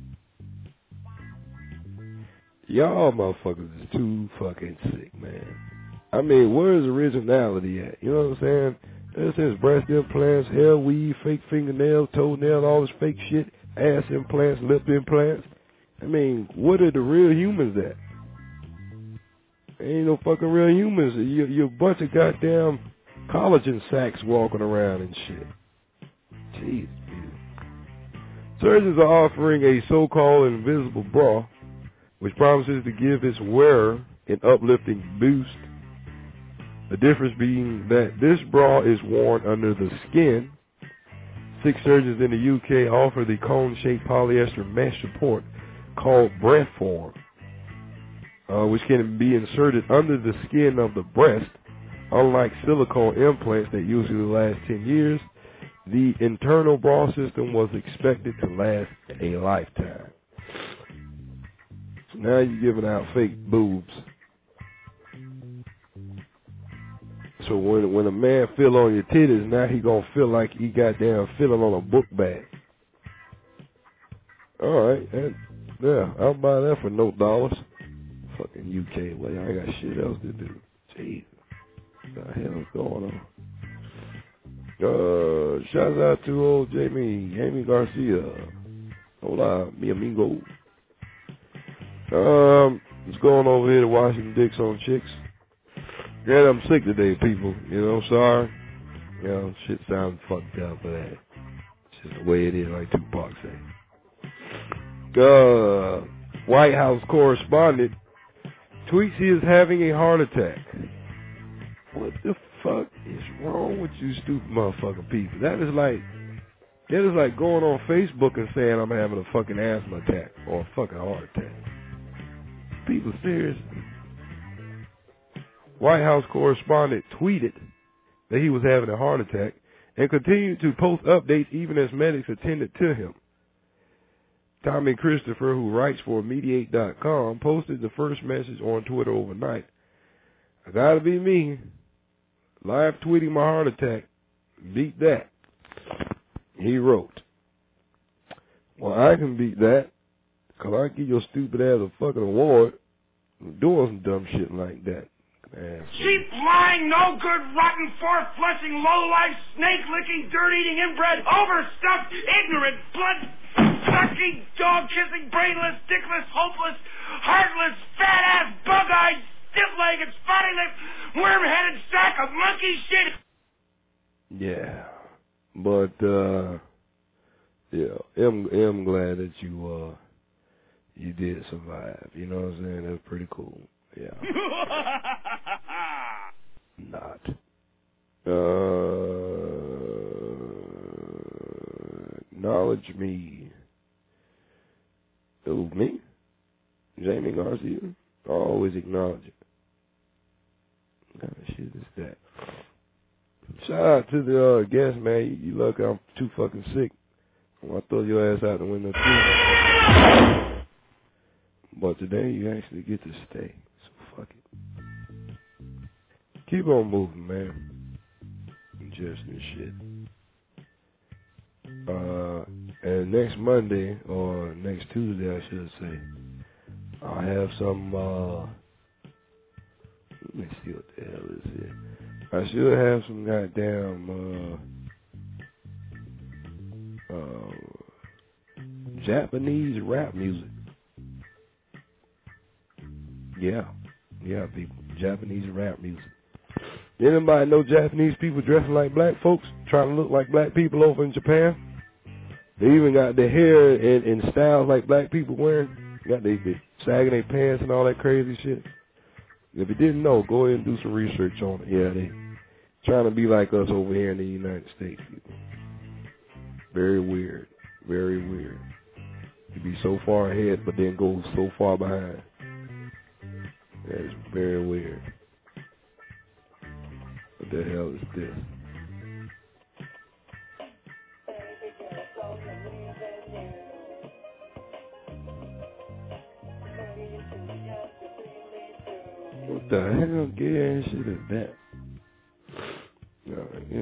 Y'all motherfuckers is too fucking sick, man. I mean, where's originality at? You know what I'm saying? This is breast implants, hair weave, fake fingernails, toenails, all this fake shit, ass implants, lip implants. I mean, what are the real humans at? Ain't no fucking real humans. You're, you're a bunch of goddamn collagen sacks walking around and shit. Jeez, dude. Surgeons are offering a so-called invisible bra, which promises to give its wearer an uplifting boost. The difference being that this bra is worn under the skin. Six surgeons in the U K offer the cone-shaped polyester mesh support called Breathform, uh, which can be inserted under the skin of the breast. Unlike silicone implants that usually last ten years, the internal bra system was expected to last a lifetime. So now you're giving out fake boobs. So when when a man feel on your titties, now he gonna feel like he goddamn feeling on a book bag. All right, and, yeah, I'll buy that for no dollars. Fucking U K, well, I got shit else to do. Jeez, what the hell is going on? Uh, shouts out to old Jamie, Amy Garcia. Hola, mi amigo. Um, just going over here to washing dicks on chicks. Yeah, I'm sick today, people. You know, sorry. You know, shit sounds fucked up, but that. It's just the way it is, like Tupac said. Uh, White House correspondent tweets he is having a heart attack. What the fuck is wrong with you stupid motherfucking people? That is like, that is like going on Facebook and saying I'm having a fucking asthma attack or a fucking heart attack. People serious? White House correspondent tweeted that he was having a heart attack and continued to post updates even as medics attended to him. Tommy Christopher, who writes for Mediate dot com, posted the first message on Twitter overnight. I gotta be me. Live tweeting my heart attack. Beat that. He wrote, well, I can beat that because I give your stupid ass a fucking award for doing some dumb shit like that. Man. Cheap, lying, no good, rotten, four-flushing, low-life, snake-licking, dirt-eating, inbred, overstuffed, ignorant, blood-sucking, dog-kissing, brainless, dickless, hopeless, heartless, fat-ass, bug-eyed, stiff-legged, spotty-lipped, worm-headed sack of monkey shit. Yeah. But, uh, yeah, I'm, I'm glad that you, uh, you did survive. You know what I'm saying? That's pretty cool. Yeah. Not. Uh, acknowledge me. Who, me? Jamie Garcia? I always acknowledge it. What kind of shit is that? Shout out to the uh, guest, man. You, you lucky I'm too fucking sick. I'll throw your ass out the window too. But today you actually get to stay. So fuck it. Keep on moving, man. Just this shit. Uh, and next Monday, or next Tuesday, I should say, I'll have some, uh, let me see what the hell is here. I should have some goddamn, uh, uh, Japanese rap music. Yeah. Yeah, people. Japanese rap music. Anybody know Japanese people dressing like black folks, trying to look like black people over in Japan? They even got their hair in, in styles like black people wearing. Got they, they sagging their pants and all that crazy shit. If you didn't know, go ahead and do some research on it. Yeah, they trying to be like us over here in the United States. People. Very weird. Very weird. You be so far ahead, but then go so far behind. That is very weird. What the hell is this? What the hell gay ass shit is that? No, you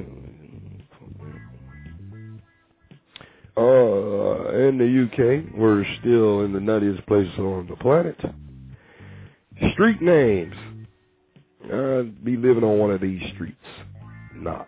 know. Uh, in the U K, we're still in the nuttiest places on the planet. Street names. I'd be living on one of these streets. Not.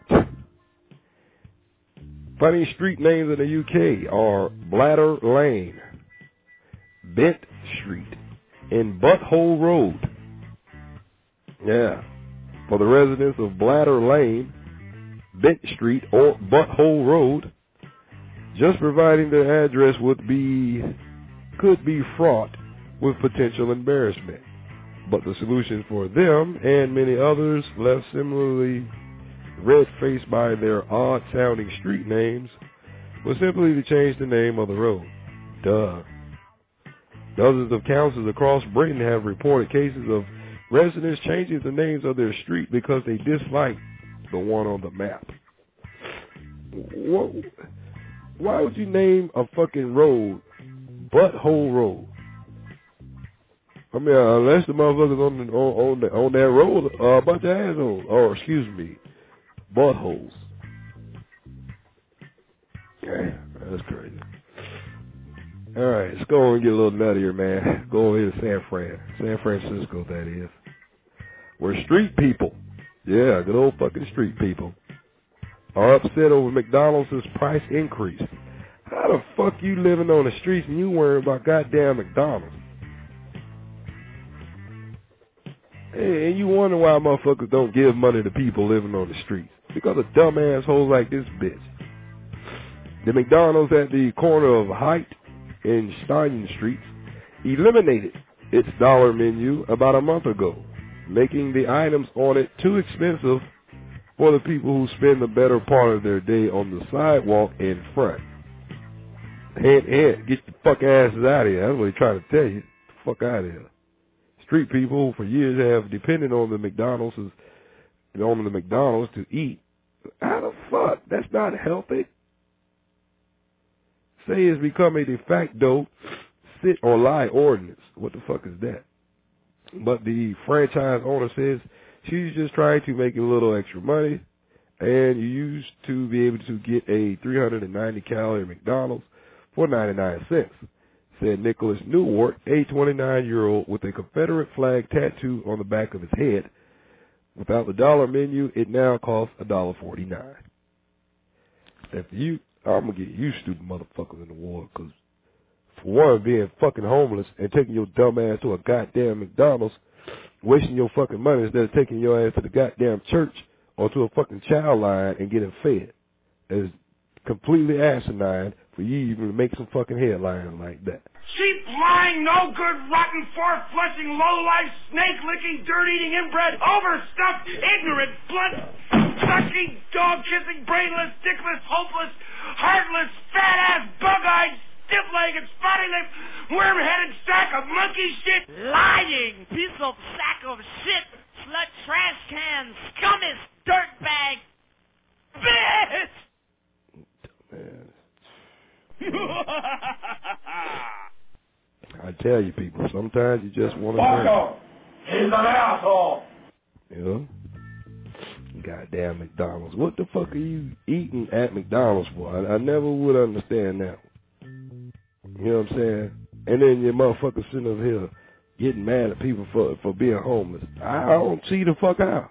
Funny street names in the U K are Bladder Lane, Bent Street, and Butthole Road. Yeah. For the residents of Bladder Lane, Bent Street, or Butthole Road, just providing the address would be, could be fraught with potential embarrassment. But the solution for them and many others left similarly red-faced by their odd-sounding street names was simply to change the name of the road. Duh. Dozens of councils across Britain have reported cases of residents changing the names of their street because they dislike the one on the map. What? Why would you name a fucking road Butthole Road? I mean, uh, unless the motherfuckers on the, on, on, the, on that road are a bunch of assholes, or excuse me, buttholes. Yeah, that's crazy. All right, let's go and get a little nuttier, man. Go over here to San Fran, San Francisco, that is. Where street people, yeah, good old fucking street people, are upset over McDonald's price increase. How the fuck you living on the streets and you worrying about goddamn McDonald's? Hey, and you wonder why motherfuckers don't give money to people living on the streets. Because of dumb assholes like this bitch. The McDonald's at the corner of Height and Stein Streets eliminated its dollar menu about a month ago, making the items on it too expensive for the people who spend the better part of their day on the sidewalk in front. Head, head, get the fuck asses out of here. That's what he's trying to tell you. Get the fuck out of here. Street people for years have depended on the McDonald's, on the McDonald's to eat. How the fuck? That's not healthy. Say it's become a de facto sit or lie ordinance. What the fuck is that? But the franchise owner says she's just trying to make a little extra money, and you used to be able to get a three hundred ninety calorie McDonald's for ninety-nine cents. Said Nicholas Newart, a twenty-nine-year-old with a Confederate flag tattoo on the back of his head. Without the dollar menu, it now costs one dollar forty-nine. If you, I'm going to get you stupid motherfuckers in the war, because for one, being fucking homeless and taking your dumb ass to a goddamn McDonald's wasting your fucking money instead of taking your ass to the goddamn church or to a fucking child line and getting fed. It's completely asinine for you even to make some fucking headlines like that. Cheap, lying, no good, rotten, four-flushing, low-life, snake-licking, dirt-eating, inbred, overstuffed, ignorant, blunt-sucking, dog-kissing, brainless, dickless, hopeless, heartless, fat-ass, bug-eyed, stiff-legged, spotty-lipped, worm-headed sack of monkey shit. Lying piece of sack of shit, slut trash can, scummiest dirtbag, bitch! Man. I tell you people, sometimes you just want to Fuck him! He's an asshole! You know? Goddamn McDonald's. What the fuck are you eating at McDonald's for? I, I never would understand that. You know what I'm saying? And then your motherfucker sitting over here getting mad at people for for being homeless. I don't see the fuck out.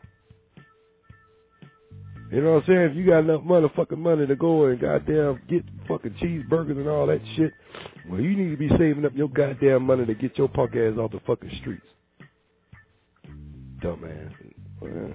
You know what I'm saying? If you got enough motherfucking money to go and goddamn get fucking cheeseburgers and all that shit, well, you need to be saving up your goddamn money to get your punk ass off the fucking streets. Dumbass. Well,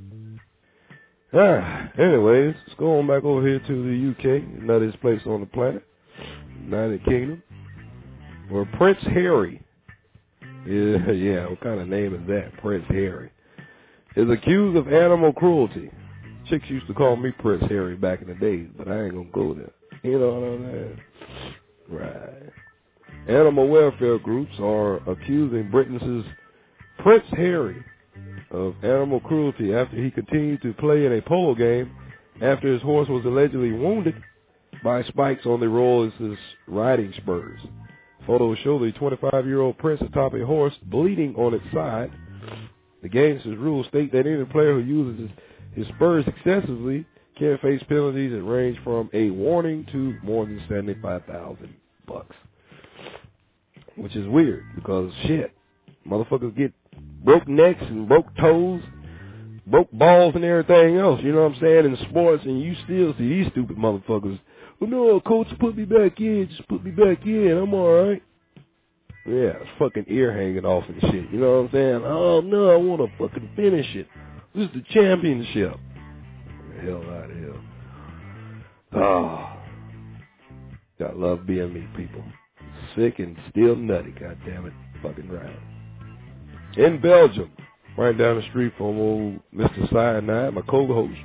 ah, anyways, let's go on back over here to the U K, the nuttiest place on the planet, United Kingdom, where Prince Harry, yeah, yeah, what kind of name is that? Prince Harry, is accused of animal cruelty. Chicks used to call me Prince Harry back in the days, but I ain't gonna go there. You know what I'm saying? Right. Animal welfare groups are accusing Britain's Prince Harry of animal cruelty after he continued to play in a polo game after his horse was allegedly wounded by spikes on the Royals' riding spurs. Photos show the twenty-five-year-old Prince atop a horse bleeding on its side. The game's rules state that any player who uses his His spurs excessively can face penalties that range from a warning to more than seventy-five thousand bucks. Which is weird because shit, motherfuckers get broke necks and broke toes, broke balls and everything else. You know what I'm saying in sports, and you still see these stupid motherfuckers. Well, no, coach, put me back in. Just put me back in. I'm all right. Yeah, it's fucking ear hanging off and shit. You know what I'm saying? Oh no, I want to fucking finish it. This is the championship. Get the hell out of here. Oh. I love being me, people. Sick and still nutty, goddammit. Fucking right. In Belgium, right down the street from old Mister Cyanide, my co-host,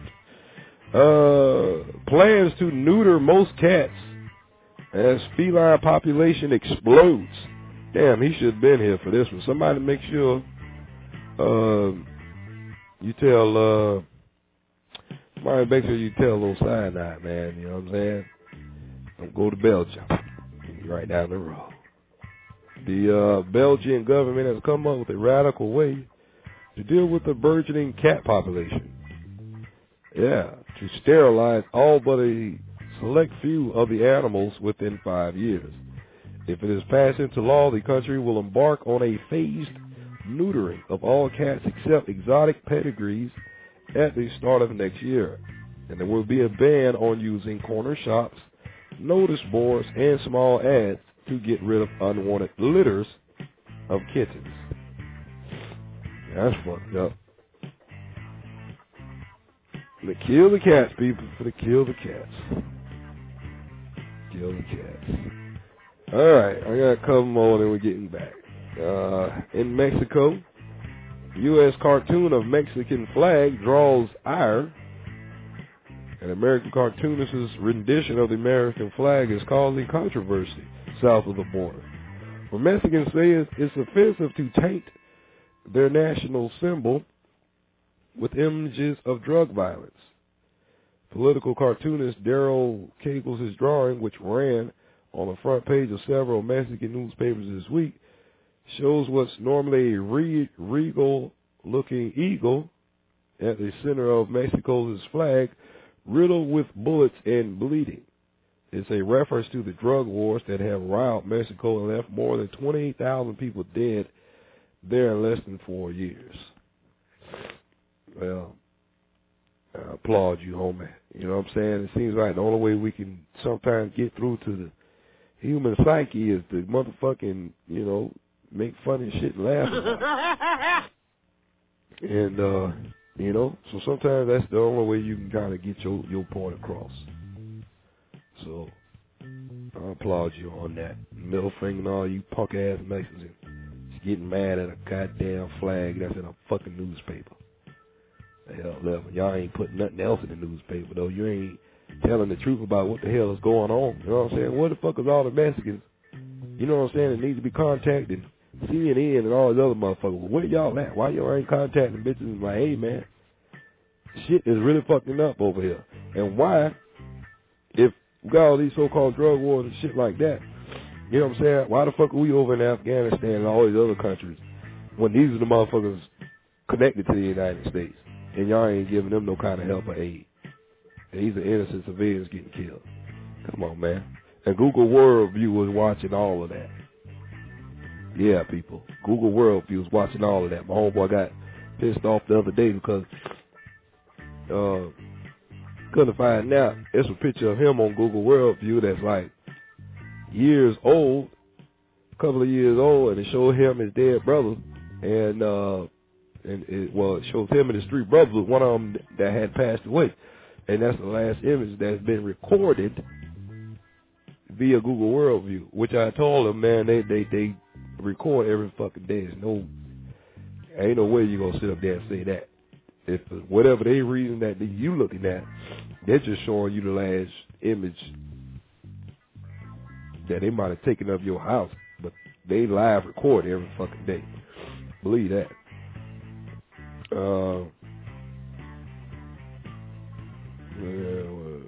uh, plans to neuter most cats as feline population explodes. Damn, he should have been here for this one. Somebody make sure, uh, You tell, uh, somebody make sure you tell little Cyanide, man, you know what I'm saying? Don't go to Belgium. You're right down the road. The, uh, Belgian government has come up with a radical way to deal with the burgeoning cat population. Yeah, to sterilize all but a select few of the animals within five years. If it is passed into law, the country will embark on a phased neutering of all cats except exotic pedigrees at the start of next year. And there will be a ban on using corner shops, notice boards, and small ads to get rid of unwanted litters of kittens. That's fucked up. They kill the cats, people. For the kill the cats. Kill the cats. Alright, I got a couple more, then we're getting back. Uh, in Mexico, U S cartoon of Mexican flag draws ire. An American cartoonist's rendition of the American flag is causing controversy south of the border. Where Mexicans say it's offensive to taint their national symbol with images of drug violence. Political cartoonist Daryl Cagles' drawing, which ran on the front page of several Mexican newspapers this week, shows what's normally a re- regal-looking eagle at the center of Mexico's flag, riddled with bullets and bleeding. It's a reference to the drug wars that have riled Mexico and left more than twenty-eight thousand people dead there in less than four years. Well, I applaud you, homie. You know what I'm saying? It seems like the only way we can sometimes get through to the human psyche is to motherfucking, you know, make funny shit and laugh about it. And, uh, you know, so sometimes that's the only way you can kind of get your, your point across. So, I applaud you on that. Middle finger and all you punk-ass Mexicans getting mad at a goddamn flag that's in a fucking newspaper. The hell, level. Y'all ain't putting nothing else in the newspaper, though. You ain't telling the truth about what the hell is going on. You know what I'm saying? Where the fuck is all the Mexicans? You know what I'm saying? That need to be contacted. C N N and all these other motherfuckers. Where y'all at? Why y'all ain't contacting bitches and like, hey, man, shit is really fucking up over here. And why, if we got all these so-called drug wars and shit like that, you know what I'm saying? Why the fuck are we over in Afghanistan and all these other countries when these are the motherfuckers connected to the United States and y'all ain't giving them no kind of help or aid? These are innocent civilians getting killed. Come on, man. And Google Worldview was watching all of that. Yeah, people. Google Worldview was watching all of that. My homeboy got pissed off the other day because uh, couldn't find out. It's a picture of him on Google Worldview that's like years old, a couple of years old, and it showed him his dead brother, and uh, and it, well, it shows him and his three brothers, with one of them that had passed away, and that's the last image that's been recorded via Google Worldview, which I told them, man, they they they record every fucking day. There's no, ain't no way you gonna sit up there and say that. If whatever they reason that you looking at, they're just showing you the last image that they might have taken of your house, but they live record every fucking day. Believe that. Uh, yeah, well,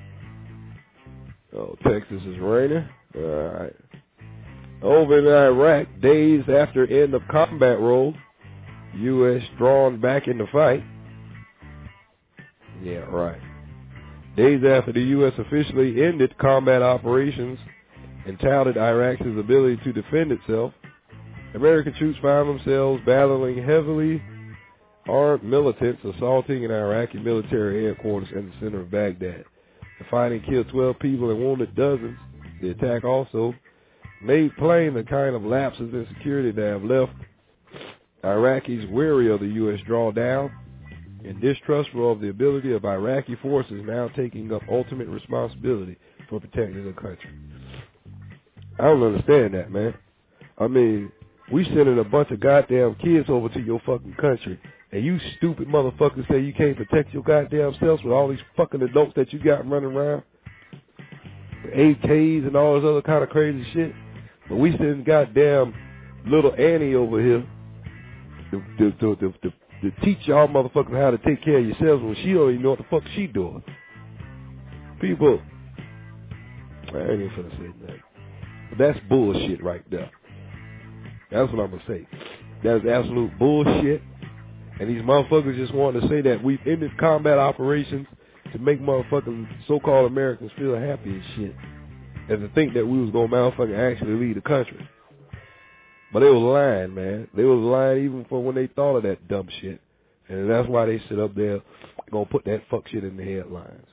oh, Texas is raining. All right. Over in Iraq, days after end of combat role, U S drawn back in the fight. Yeah, right. Days after the U S officially ended combat operations and touted Iraq's ability to defend itself, American troops found themselves battling heavily armed militants assaulting an Iraqi military headquarters in the center of Baghdad. The fighting killed twelve people and wounded dozens. The attack also made plain the kind of lapses in security that have left Iraqis weary of the U S drawdown and distrustful of the ability of Iraqi forces now taking up ultimate responsibility for protecting the country. I don't understand that, man. I mean, we sending a bunch of goddamn kids over to your fucking country, and you stupid motherfuckers say you can't protect your goddamn selves with all these fucking adults that you got running around, with A Ks and all this other kind of crazy shit. But we sending goddamn little Annie over here to, to, to, to, to, to teach y'all motherfuckers how to take care of yourselves when she don't even know what the fuck she doing. People, I ain't even finna say that. But that's bullshit right there. That's what I'm gonna say. That's absolute bullshit. And these motherfuckers just want to say that we've ended combat operations to make motherfucking so-called Americans feel happy and shit, and to think that we was gonna motherfucking actually lead the country. But they was lying, man. They was lying even for when they thought of that dumb shit. And that's why they sit up there gonna put that fuck shit in the headlines.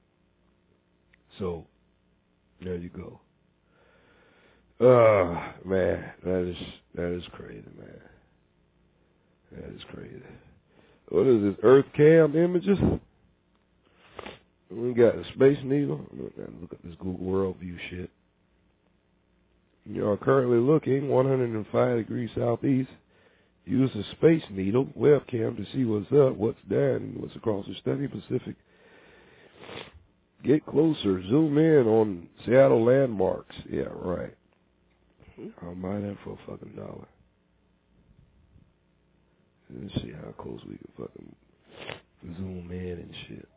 So, there you go. Uh, man, that is, that is crazy, man. That is crazy. What is this, Earth Cam images? We got a Space Needle. Look at this Google Worldview shit. You are currently looking one hundred five degrees southeast. Use the Space Needle webcam to see what's up, what's down, and what's across the stunning Pacific. Get closer. Zoom in on Seattle landmarks. Yeah, right. I'll buy that for a fucking dollar. Let's see how close we can fucking zoom in and shit.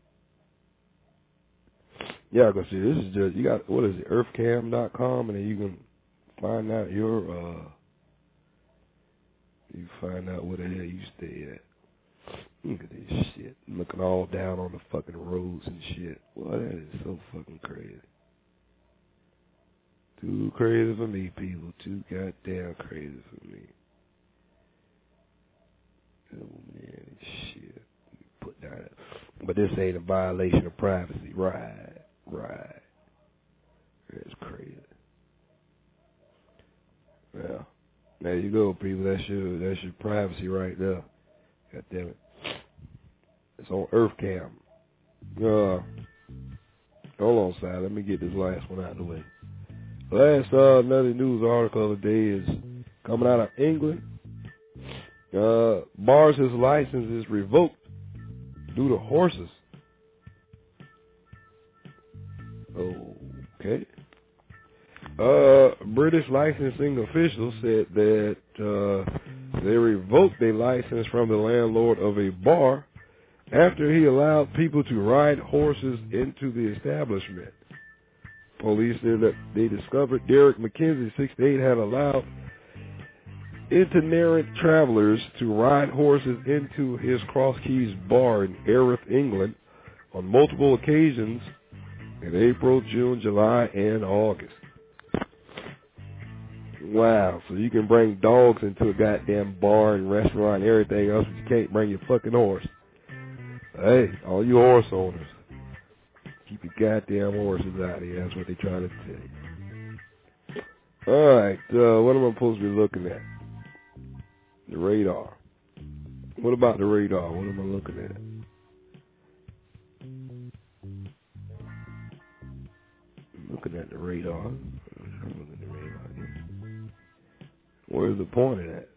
Yeah, I can see this is just, you got, what is it, earth cam dot com, and then you can find out your, uh, you find out where the hell you stay at. Look at this shit. Looking all down on the fucking roads and shit. Well, that is so fucking crazy. Too crazy for me, people. Too goddamn crazy for me. Oh, man, shit. Put that. But this ain't a violation of privacy. Right. Right. That's crazy. Well, there you go, people. That's your, that's your privacy right there. God damn it. It's on Earth Cam. Uh, hold on, Si. Let me get this last one out of the way. Last uh, another news article of the day is coming out of England. Uh, Bars' license is revoked due to horses. Okay. Uh, British licensing officials said that uh, they revoked a license from the landlord of a bar after he allowed people to ride horses into the establishment. Police said that they discovered Derek McKenzie, sixty-eight, had allowed itinerant travelers to ride horses into his Cross Keys bar in Erith, England, on multiple occasions in April, June, July, and August. Wow, so you can bring dogs into a goddamn bar and restaurant and everything else, but you can't bring your fucking horse. Hey, all you horse owners, keep your goddamn horses out of here. That's what they're trying to tell you. All right, uh, what am I supposed to be looking at? The radar. What about the radar? What am I looking at? I'm looking at the radar. I'm looking at the radar again. Where's the pointer at?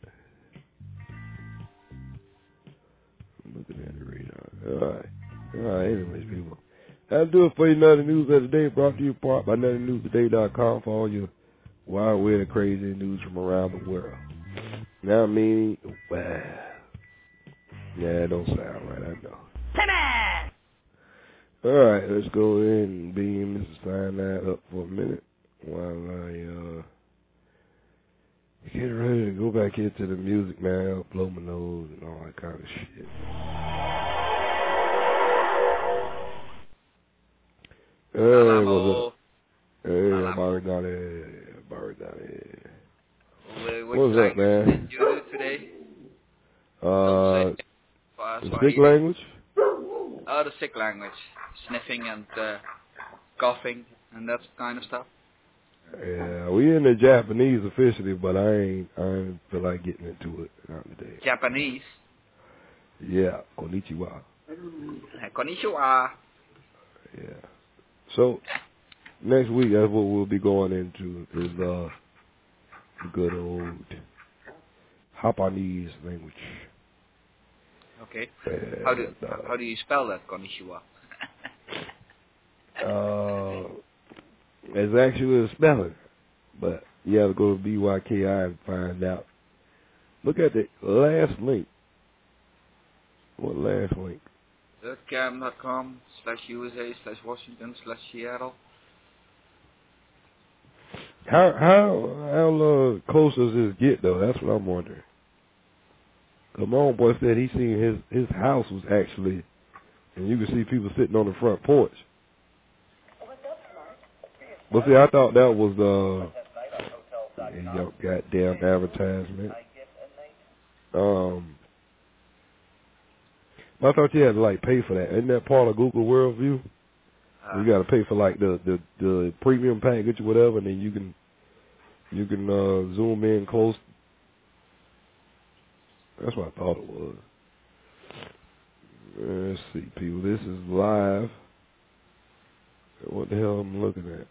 I'm looking at the radar. All right. All right, anyways, people. That'll do it for you. Another News of the Day brought to you part by another news today dot com for all your wild, weird, and crazy news from around the world. Now, I mean, wow. Yeah, it don't sound right, I know. Timmy! All right, let's go ahead and beam Missus Sign that up for a minute while I uh, get ready to go back into the music, man. Blow my nose and all that kind of shit. Hey, what's up? Hey, I'm already down there. I'm already down there. What's up, man? Did you do today? Uh, the sick language? Oh, the sick language. Sniffing and uh, coughing and that kind of stuff. Yeah, we in the Japanese officially, but I ain't, I ain't feel like getting into it not today. Japanese? Yeah, konnichiwa. Konnichiwa. Yeah. So, next week, that's what we'll be going into, is uh, the good old Japanese language. Okay. And, how do uh, how do you spell that, konnichiwa? uh, it's actually a spelling, but you have to go to B Y K I and find out. Look at the last link. What last link? Cam dot com slash U S A slash Washington slash Seattle. How how how uh, close does this get though? That's what I'm wondering. Cause my homeboy said he seen his his house was actually, and you can see people sitting on the front porch. But see, I thought that was uh, your goddamn advertisement. Um, I thought you had to like pay for that. Isn't that part of Google Worldview? Uh, you got to pay for like the, the the premium package or whatever, and then you can you can uh, zoom in close. That's what I thought it was. Let's see, people. This is live. What the hell am I looking at?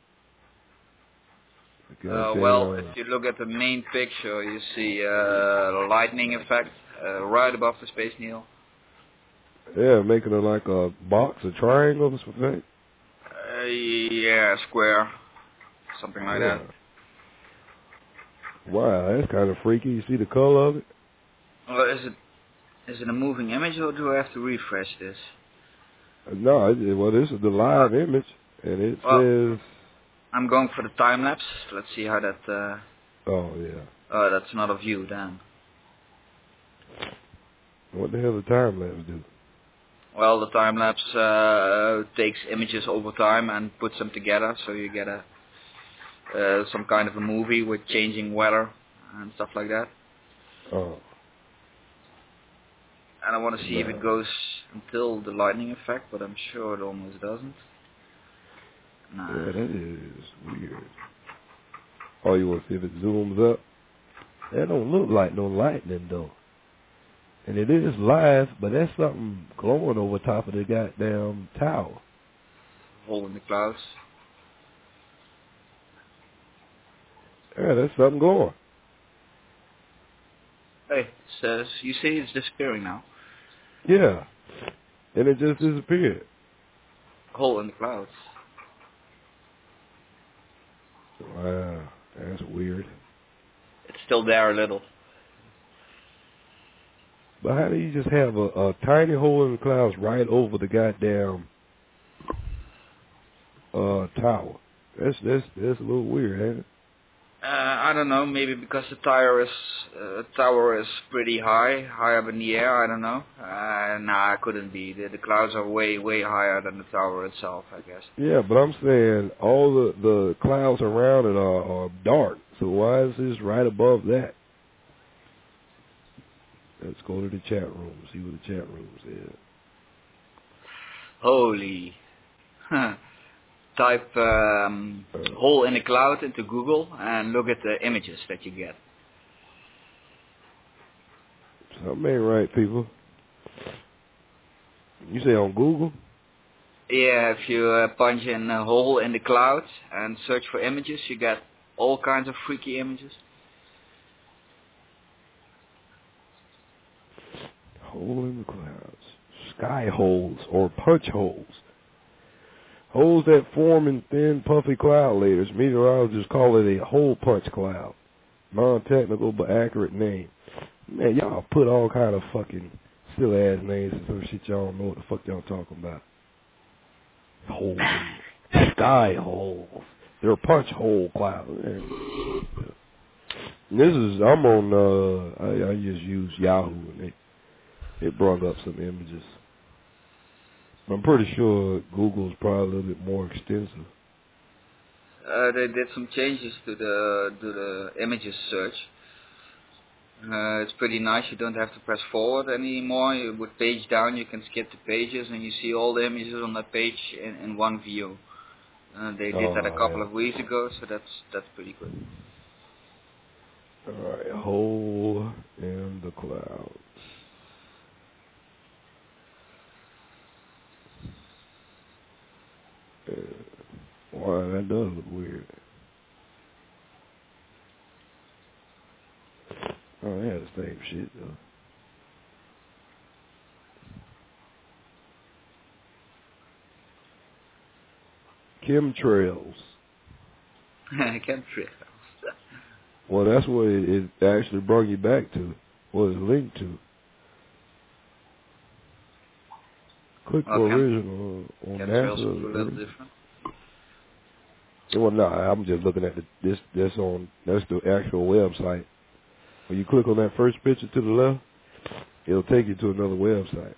Uh, well, if you look at the main picture, you see uh, the lightning effect uh, right above the Space Needle. Yeah, making it like a box, a triangle or something. Uh, yeah, square, something like yeah. that. Wow, that's kind of freaky. You see the color of it? Well, is it is it a moving image, or do I have to refresh this? No, it, well, this is the live image, and it well, says... I'm going for the time lapse. Let's see how that... Uh, oh, yeah. Oh, that's not a view, then. What the hell does time lapse do? Well, the time lapse uh, takes images over time and puts them together, so you get a uh, some kind of a movie with changing weather and stuff like that. Oh. And I want to see no. if it goes until the lightning effect, but I'm sure it almost doesn't. Nah. Yeah, that is weird. Oh, you want to see if it zooms up? That don't look like no lightning, though. And it is live, but that's something glowing over top of the goddamn tower. Hole in the clouds. Yeah, that's something glowing. Hey, it says, you see it's disappearing now. Yeah. And it just disappeared. Hole in the clouds. Wow, that's weird. It's still there a little. But how do you just have a, a tiny hole in the clouds right over the goddamn uh, tower? That's that's that's a little weird, ain't it? Uh, I don't know. Maybe because the tower is uh, tower is pretty high, high up in the air. I don't know. Uh, nah, it couldn't be. The, the clouds are way way higher than the tower itself, I guess. Yeah, but I'm saying all the the clouds around it are, are dark. So why is this right above that? Let's go to the chat room, see what the chat room says. Holy. Huh. Type um, uh, hole in the cloud into Google and look at the images that you get. Something ain't right, people. You say on Google? Yeah, if you uh, punch in a hole in the cloud and search for images, you get all kinds of freaky images. Hole in the clouds. Sky holes or punch holes. Holes that form in thin, puffy cloud layers. Meteorologists call it a hole punch cloud. Non-technical but accurate name. Man, y'all put all kind of fucking silly-ass names and some shit y'all don't know what the fuck y'all talking about. Holes. Sky holes. They're punch hole clouds. And this is, I'm on, uh, I, I just use Yahoo and they It brought up some images. I'm pretty sure Google's probably a little bit more extensive. Uh, they did some changes to the to the images search. Uh, it's pretty nice. You don't have to press forward anymore. You, with page down, you can skip the pages, and you see all the images on that page in, in one view. Uh, they did oh, that a couple yeah. of weeks ago, so that's that's pretty good. All right, hole in the clouds. Uh, wow, that does look weird. Oh, yeah, the same shit, though. Chemtrails. Chemtrails. Well, that's what it, it actually brought you back to. What it's linked to. Click Oh, for chem- original on Chemtrails NASA. are a little different. Well, no, I'm just looking at the, this. That's on. That's the actual website. When you click on that first picture to the left, it'll take you to another website.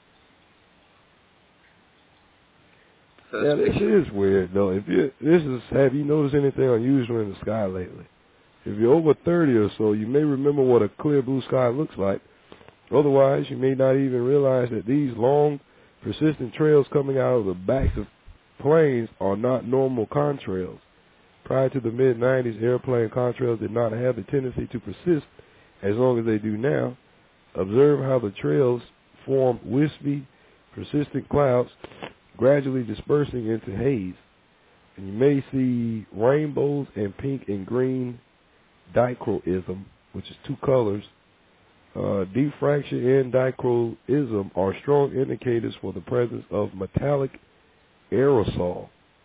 First yeah, this picture. is weird though. If you this is, have you noticed anything unusual in the sky lately? If you're over thirty or so, you may remember what a clear blue sky looks like. Otherwise, you may not even realize that these long, persistent trails coming out of the backs of planes are not normal contrails. Prior to the mid nineties, airplane contrails did not have the tendency to persist as long as they do now. Observe how the trails form wispy, persistent clouds, gradually dispersing into haze. And you may see rainbows and pink and green dichroism, which is two colors. Uh, diffraction and dichroism are strong indicators for the presence of metallic aerosol.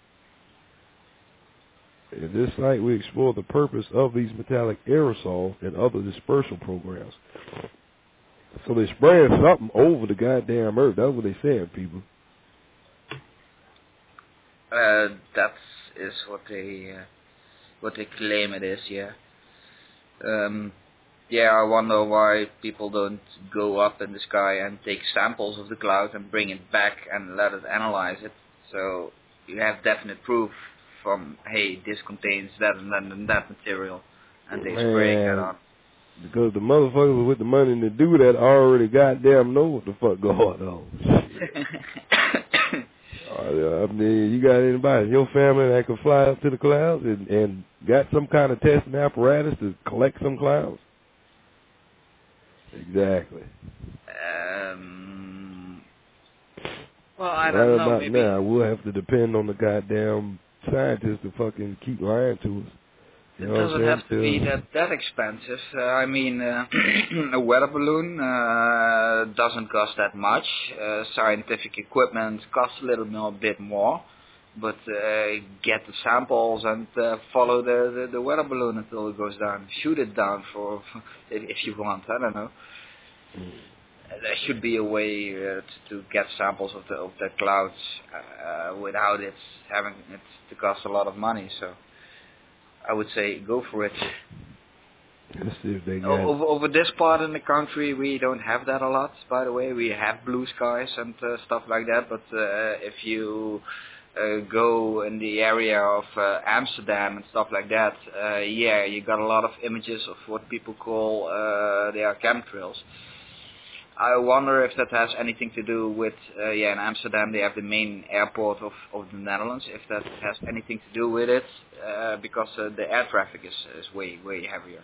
In this site, we explore the purpose of these metallic aerosols and other dispersal programs. So they're spraying something over the goddamn earth. That's what they're saying, people. Uh, that is what they uh, what they claim it is. Yeah. Um, yeah, I wonder why people don't go up in the sky and take samples of the cloud and bring it back and let it analyze it. So you have definite proof from, hey, this contains that and that and that material, and they Man, spray it on. Because the motherfuckers with the money to do that already goddamn know what the fuck going on. uh, I mean, you got anybody in your family that can fly up to the clouds and, and got some kind of testing apparatus to collect some clouds? Exactly. Um, well, I right don't know. about Maybe now, we'll have to depend on the goddamn scientists to fucking keep lying to us. You it know doesn't have to be that that expensive. Uh, I mean, uh, a weather balloon uh, doesn't cost that much. Uh, scientific equipment costs a little more, bit more. But uh, get the samples and uh, follow the, the, the weather balloon until it goes down. Shoot it down for, if, if you want. I don't know. Mm. There should be a way uh, to, to get samples of the of the clouds uh, without it having it to cost a lot of money. So I would say go for it. Let's see if they get over, over this part in the country, we don't have that a lot. By the way, we have blue skies and uh, stuff like that. But uh, if you Uh, go in the area of uh, Amsterdam and stuff like that, uh, yeah, you got a lot of images of what people call uh, they are chemtrails. I wonder if that has anything to do with, uh, yeah, in Amsterdam they have the main airport of, of the Netherlands, if that has anything to do with it, uh, because uh, the air traffic is, is way, way heavier.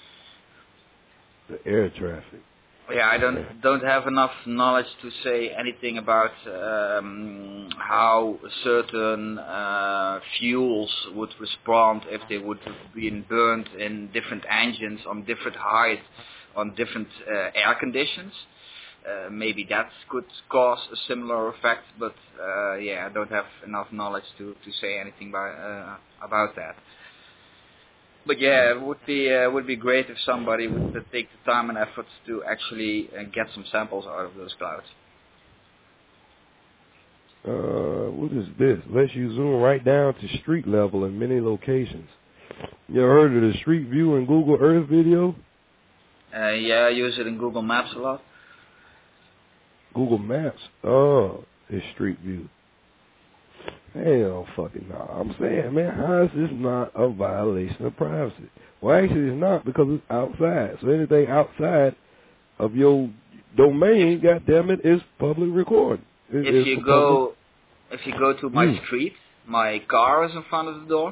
The air traffic. Yeah, I don't don't have enough knowledge to say anything about um, how certain uh, fuels would respond if they would have been burned in different engines on different heights, on different uh, air conditions. Uh, maybe that could cause a similar effect, but uh, yeah, I don't have enough knowledge to, to say anything by, uh, about that. But yeah, it would be uh, would be great if somebody would uh, take the time and effort to actually uh, get some samples out of those clouds. Uh, what is this? Lets you zoom right down to street level in many locations. You ever heard of the Street View in Google Earth video? Uh, yeah, I use it in Google Maps a lot. Google Maps? Oh, it's Street View. Hell fucking no. I'm saying, man, how is this not a violation of privacy? Well, actually, it's not, because it's outside. So anything outside of your domain, goddamn it, is public recording. It, if you go, public. if you go to my mm. street, my car is in front of the door,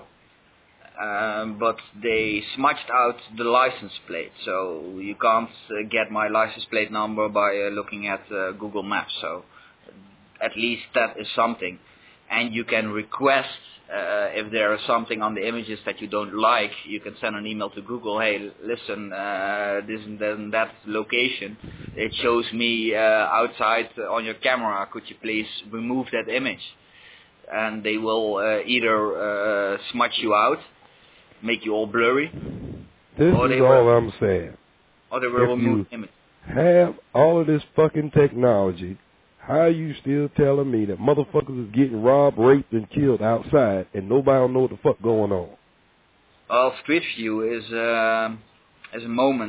um, but they smudged out the license plate, so you can't uh, get my license plate number by uh, looking at uh, Google Maps. So at least that is something. And you can request, uh, if there is something on the images that you don't like, you can send an email to Google, hey, listen, uh, this and then that location, it shows me uh, outside on your camera, could you please remove that image? And they will uh, either uh, smudge you out, make you all blurry, this or is they all will, I'm saying. Or they will remove the image. Have all of this fucking technology, how are you still telling me that motherfuckers is getting robbed, raped, and killed outside, and nobody don't know what the fuck going on? Well, Street View is uh, is a moment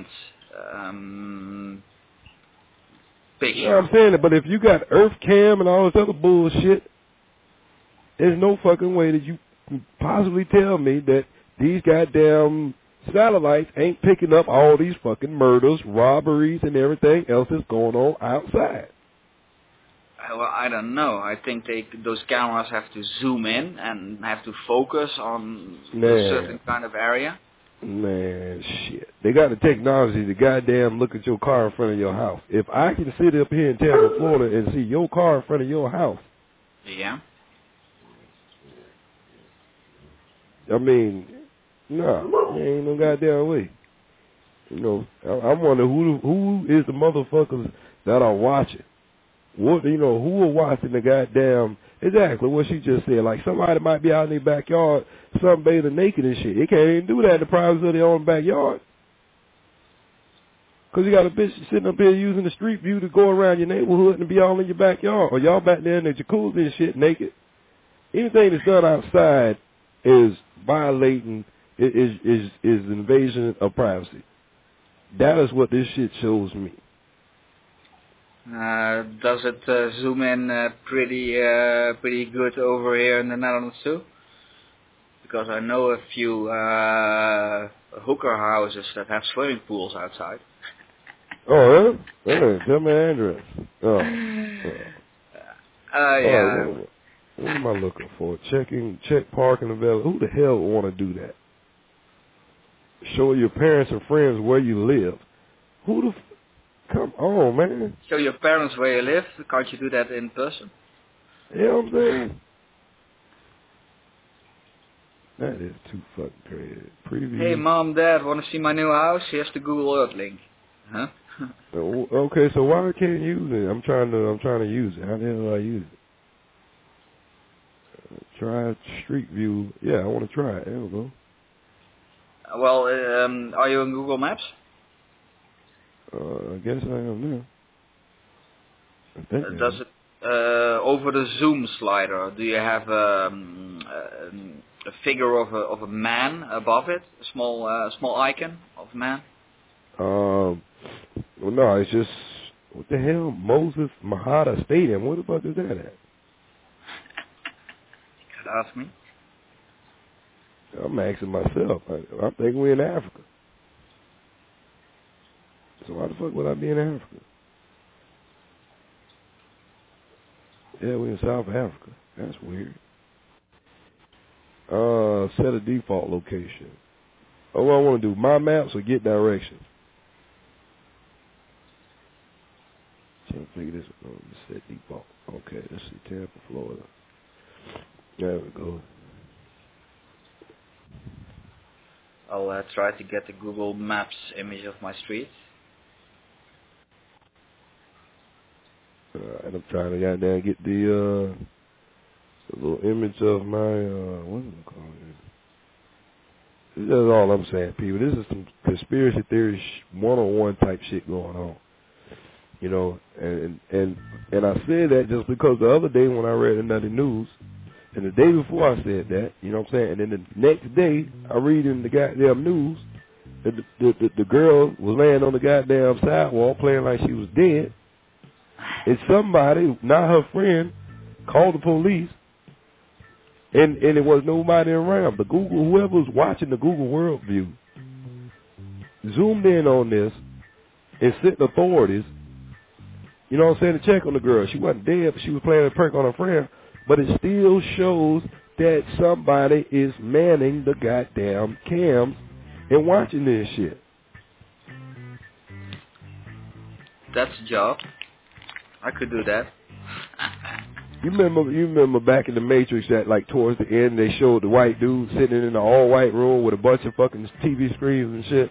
um, picture. Yeah, I'm saying it, but if you got Earth Cam and all this other bullshit, there's no fucking way that you can possibly tell me that these goddamn satellites ain't picking up all these fucking murders, robberies, and everything else that's going on outside. Well, I don't know. I think they those cameras have to zoom in and have to focus on Man. a certain kind of area. Man, shit. They got the technology to goddamn look at your car in front of your house. If I can sit up here in Tampa, Florida, and see your car in front of your house. Yeah. I mean, no, nah, ain't no goddamn way. You know, I, I wonder who who is the motherfuckers that are watching. What, you know, who are watching the goddamn, exactly what she just said. Like, somebody might be out in their backyard, sunbathing naked and shit. They can't even do that in the privacy of their own backyard. Because you got a bitch sitting up here using the Street View to go around your neighborhood and be all in your backyard. Or y'all back there in the jacuzzi and shit naked. Anything that's done outside is violating, is, is, is invasion of privacy. That is what this shit shows me. Uh, does it uh, zoom in uh, pretty uh, pretty good over here in the Netherlands too? Because I know a few uh, hooker houses that have swimming pools outside. Oh, yeah? Hey, tell me the address. Oh. Uh, uh yeah. Oh, what, what am I looking for? Checking, check parking available. Who the hell would want to do that? Show your parents and friends where you live. Who the f- Come on, man. Show your parents where you live. Can't you do that in person? You know what I'm saying? That is too fucking crazy. Preview. Hey, mom, dad, want to see my new house? Here's the Google Earth link. Huh? Okay, so why can't you use it? I'm trying to. I'm trying to use it. How the hell do I use it? Uh, try Street View. Yeah, I want to try it. There we go. Well, um, are you on Google Maps? Uh, I guess I am now. I think Uh, I does am. it uh, over the zoom slider? Do you have um, um, a figure of a of a man above it? A small uh, small icon of a man? Um, well, no, it's just, what the hell? Moses Mahada Stadium. What the fuck is that at? You could ask me. I'm asking myself. I, I'm thinking we're in Africa. So why the fuck would I be in Africa? Yeah, we're in South Africa. That's weird. Uh, set a default location. Oh, what I want to do, my maps or get directions? Trying to figure this out. Set default. Okay, let's see, Tampa, Florida. There we go. I'll uh, try to get the Google Maps image of my street. Uh, and I'm trying to goddamn get the, uh, the little image of my, uh, what is it called? That's all I'm saying, people. This is some conspiracy theory one oh one type shit going on. You know, and and and I said that just because the other day when I read another news, and the day before I said that, you know what I'm saying, and then the next day I read in the goddamn news that the, the, the, the girl was laying on the goddamn sidewalk playing like she was dead, and somebody, not her friend, called the police, and and it was nobody around. The Google, whoever was watching the Google World View, zoomed in on this and sent authorities, you know what I'm saying, to check on the girl. She wasn't dead, but she was playing a prank on her friend. But it still shows that somebody is manning the goddamn cams and watching this shit. That's a job. I could do that. You remember? You remember back in the Matrix that, like, towards the end, they showed the white dude sitting in an all-white room with a bunch of fucking T V screens and shit.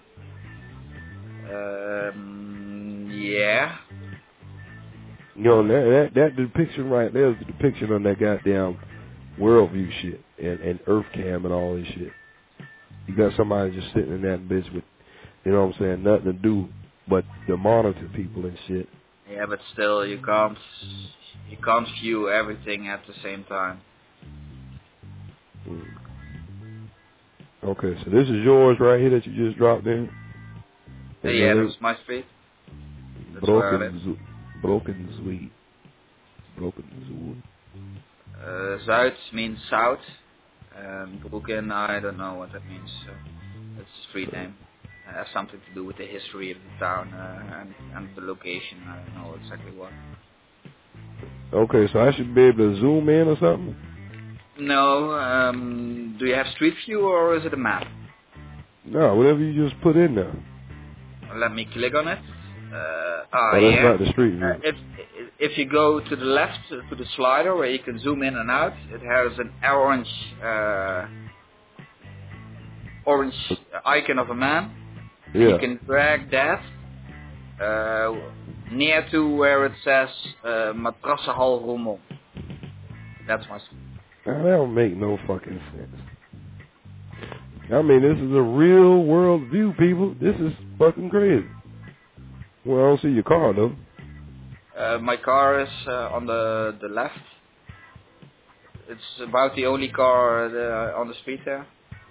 Um, yeah. You know, that, that that depiction right there is the depiction on that goddamn worldview shit and, and Earth Cam and all this shit. You got somebody just sitting in that bitch with, you know what I'm saying, nothing to do but to monitor people and shit. Yeah, but still, you can't you can't view everything at the same time. Mm. Okay, so this is yours right here that you just dropped in. Uh, yeah, that's my street. That's where I live. Broken, broken Sweet. Broken Sweet. Uh, Zuid means south. Um, Broeken, I don't know what that means. So that's the street name. It has something to do with the history of the town uh, and, and the location. I don't know exactly what. Okay, so I should be able to zoom in or something? No, um, do you have Street View or is it a map? No, whatever you just put in there. Let me click on it. Uh, oh, oh, that's yeah. not the Street View. Uh, if if you go to the left uh, to the slider where you can zoom in and out, it has an orange uh, orange icon of a man. Yeah. You can drag that uh, near to where it says uh, Matrassenhal Roermond. That's my. Now, that don't make no fucking sense. I mean, this is a real world view, people. This is fucking crazy. Well, I don't see your car, though. Uh, my car is uh, on the the left. It's about the only car uh, on the street there.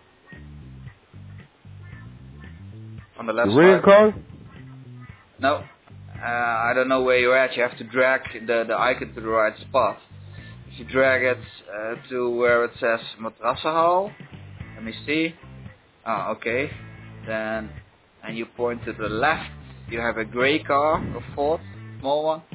On the left The red side. car? No. Uh, I don't know where you're at. You have to drag the, the icon to the right spot. If you drag it uh, to where it says Matrassenhal, let me see. Ah, okay. Then, and you point to the left, you have a gray car, a Ford, small one.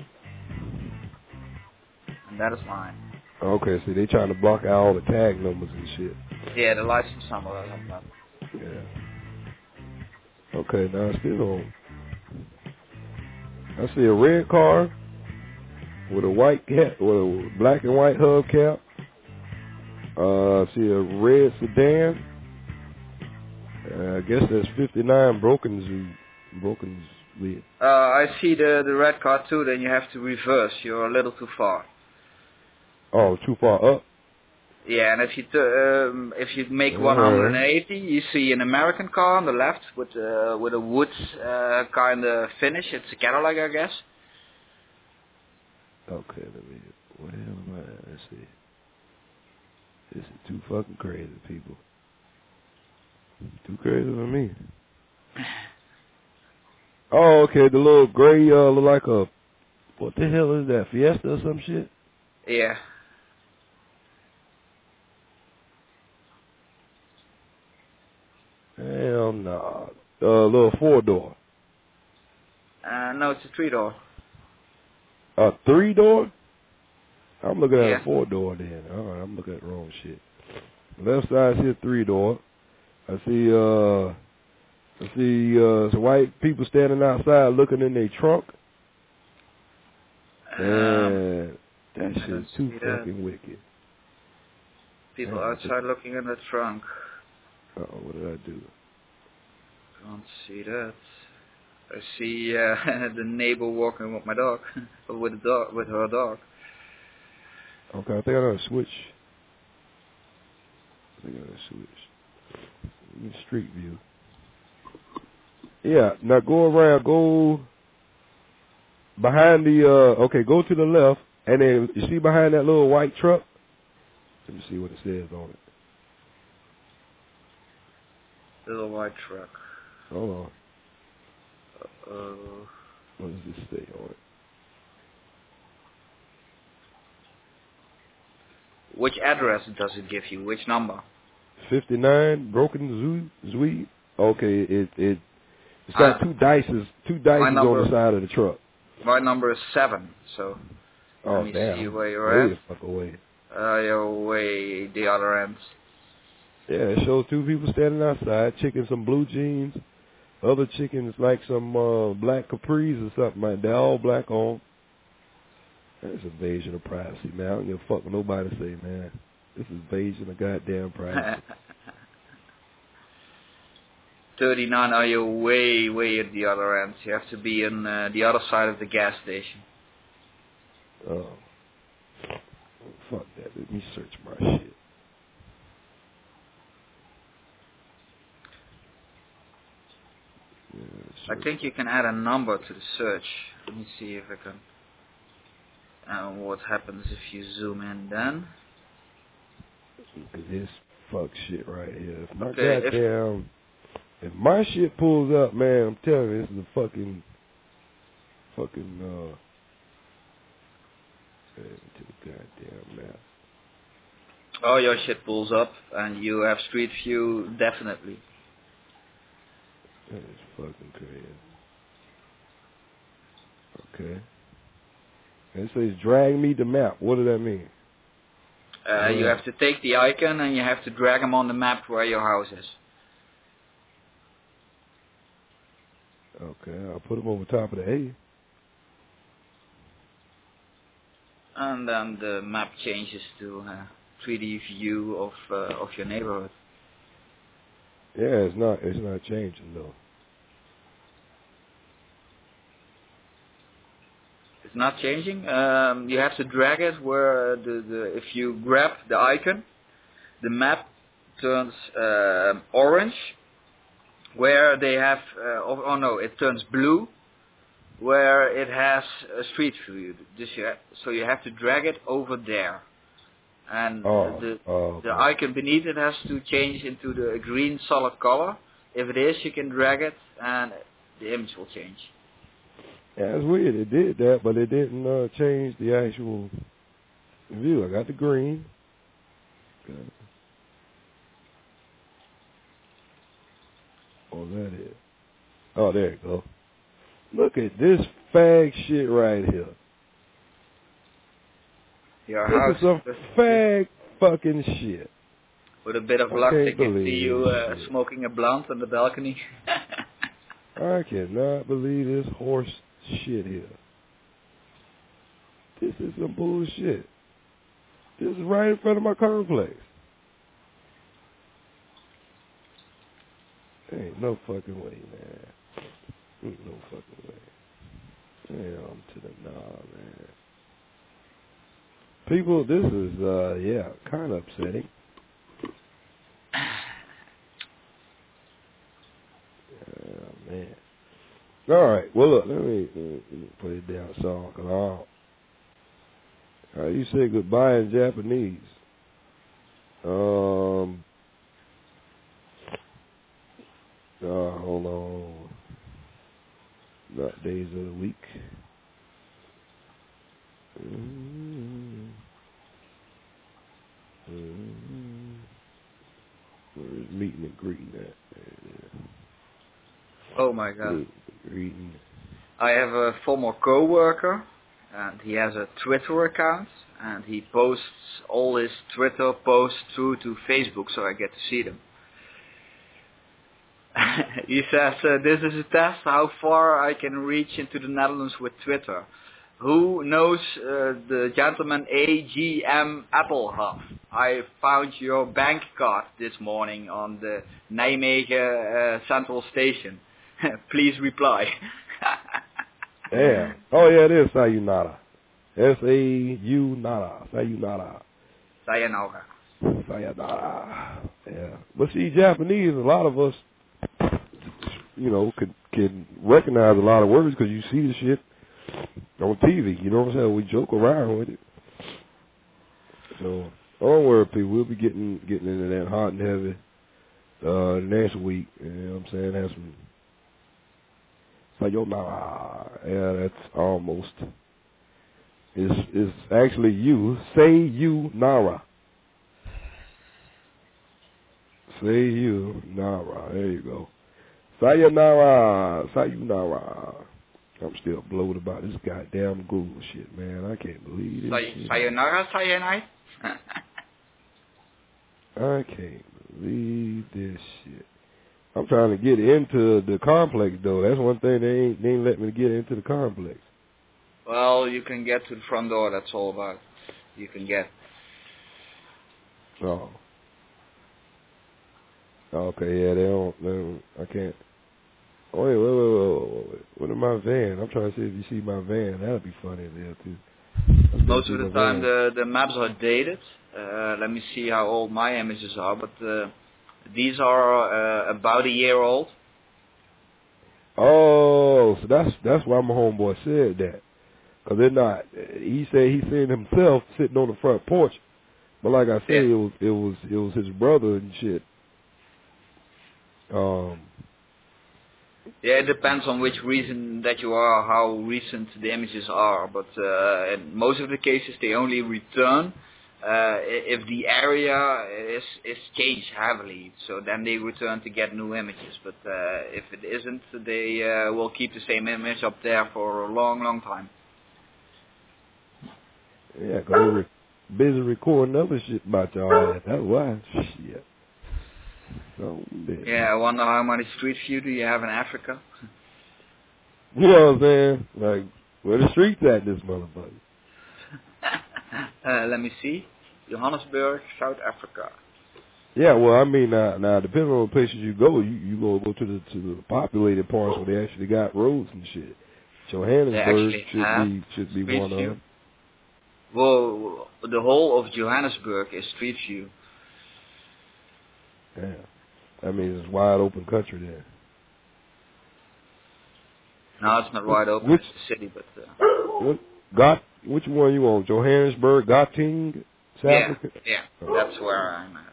And that is mine. Okay, so they trying to block out all the tag numbers and shit. Yeah, the license number or something. Yeah. Okay, now I still don't. I see a red car with a white cap, with a black and white hubcap. Uh, I see a red sedan. Uh, I guess that's fifty-nine Broken Broken Lead. Uh, I see the the red car too. Then you have to reverse. You're a little too far. Oh, too far up. Yeah, and if you t- um, if you make Uh-huh. one hundred eighty, you see an American car on the left with uh, with a wood uh, kind of finish. It's a Cadillac, I guess. Okay, let me. What the hell am I at? Let's see. This is too fucking crazy, people. Too crazy for me. Oh, okay. The little gray, uh, look like a. What the hell is that? Fiesta or some shit? Yeah. Hell no. Nah. Uh, little four door. Uh, no, it's a three door. A three door? I'm looking at Yeah. a four door then. All right, I'm looking at the wrong shit. Left side, I see a three door. I see uh, I see uh, some white people standing outside looking in their trunk. Um, And that I shit's don't too see that. fucking wicked. People Yeah. outside looking in the trunk. Uh oh, what did I do? Can't see that. I see uh, the neighbor walking with my dog, with the dog, with her dog. Okay, I think I gotta switch. I think I gotta switch. In Street view. Yeah, now go around, go behind the, uh, okay, go to the left, and then you see behind that little white truck? Let me see what it says on it. Little white truck. Hold on. Uh, What does this say on it? which address does it give you? Which number? fifty-nine Broken Zoo, Zweed. Okay, it, it, it's got Uh, two dices, two dices on number- the side of the truck. My number is seven, so Oh, let me damn. see where you're Way at. the fuck away. Uh, you're way the other end. Yeah, it shows two people standing outside, chicken some blue jeans. Other chickens like some uh, black capris or something like that. They're all black on. That's invasion of privacy, man. I don't give a fuck what nobody say, man. This is invasion of goddamn privacy. thirty-nine, are you way, way at the other end? You have to be on uh, the other side of the gas station. Oh. Fuck that. Let me search my shit. Yeah, I think you can add a number to the search. Let me see if I can. Uh, what happens if you zoom in then? This fuck shit right here. If my Okay, if- goddamn, if, my shit pulls up, man, I'm telling you, this is a fucking, fucking, uh, to the goddamn map. Oh, your shit pulls up and you have street view, definitely. That is fucking crazy. Okay. And it says drag me the map. What does that mean? Uh, you have to take the icon and you have to drag them on the map where your house is. Okay, I'll put them over top of the A. And then the map changes to a three D view of uh, of your neighborhood. Yeah, it's not it's not changing though. It's not changing. Um, you have to drag it where the, the if you grab the icon, the map turns uh, orange. Where they have, uh, oh, oh no, it turns blue. Where it has a street view. This you ha- so you have to drag it over there, and Oh, the oh, okay. the icon beneath it has to change into the green solid color. If it is, you can drag it, and the image will change. Yeah, it's weird. It did that, but it didn't uh, change the actual view. I got the green. Got it. Oh, that is. Oh, there you go. Look at this fag shit right here. Your This house is some fag fucking shit. with a bit of I luck, can't they can see believe you this uh, shit. smoking a blunt on the balcony. I cannot believe this horse shit here. This is some bullshit. This is right in front of my complex. Ain't no fucking way, man. Ain't no fucking way. Damn to the nah, man. People, this is, uh, yeah, kind of upsetting. Yeah, man. All right, well, look, let me, let me, let me put it down a song, because I don't. How you say goodbye in Japanese? Um, uh, hold on. Not days of the week. Mm-hmm. Mm-hmm. Where's meeting and greeting at? Yeah. Oh my God. Meeting and greeting. I have a former co-worker, and he has a Twitter account, and he posts all his Twitter posts through to Facebook, so I get to see them. He says, uh, this is a test how far I can reach into the Netherlands with Twitter. Who knows uh, the gentleman A G M Appelhoff? I found your bank card this morning on the Nijmegen uh, Central Station. Please reply. Yeah. Oh, yeah, it is Sayonara. S A U Nara. Sayonara. Sayonara. Sayonara. Yeah. But see, Japanese, a lot of us, you know, can, can recognize a lot of words because you see the shit on T V. You know what I'm saying? We joke around with it. So, don't worry, people. We'll be getting getting into that hot and heavy uh, next week. You know what I'm saying? Have some sayonara. Yeah, that's almost. It's, it's actually you. Say you Nara. Say you Nara. There you go. Sayonara. Sayonara. I'm still blowed about this goddamn Google shit, man. I can't believe this Say- shit. Sayonara, sayonara. I can't believe this shit. I'm trying to get into the complex, though. That's one thing they ain't, they ain't let me get into the complex. Well, you can get to the front door, that's all about. You can get. Oh. Okay, yeah, they don't, they don't I can't. Oh, wait, wait, wait, wait, wait, wait. What in my van? I'm trying to see if you see my van. That'll be funny there, too. Most of the time the, the maps are dated. Uh, let me see how old my images are, but uh, these are uh, about a year old. Oh, so that's that's why my homeboy said that. Because they're not, he said he seen himself sitting on the front porch. But like I said, yeah. it was it was it was his brother and shit. Um. Yeah, it depends on which reason that you are, how recent the images are. But uh, in most of the cases, they only return uh, if the area is is changed heavily. So then they return to get new images. But uh, if it isn't, they uh, will keep the same image up there for a long, long time. Yeah, because they were busy recording other shit about y'all. That's why. Shit. So yeah, I wonder how many street view do you have in Africa? You know what I'm saying? Like, where the streets at, this motherfucker? uh, let me see. Johannesburg, South Africa. Yeah, well, I mean, now, now depending on the places you go, you you go go to the to the populated parts where they actually got roads and shit. Johannesburg should be should be one of them. Well, the whole of Johannesburg is street view. Yeah, that means it's wide open country there. No, it's not wide open. Which, it's the city, but uh, what, got which one you on? Johannesburg, Gauteng, South yeah, Africa? yeah, that's where I'm at.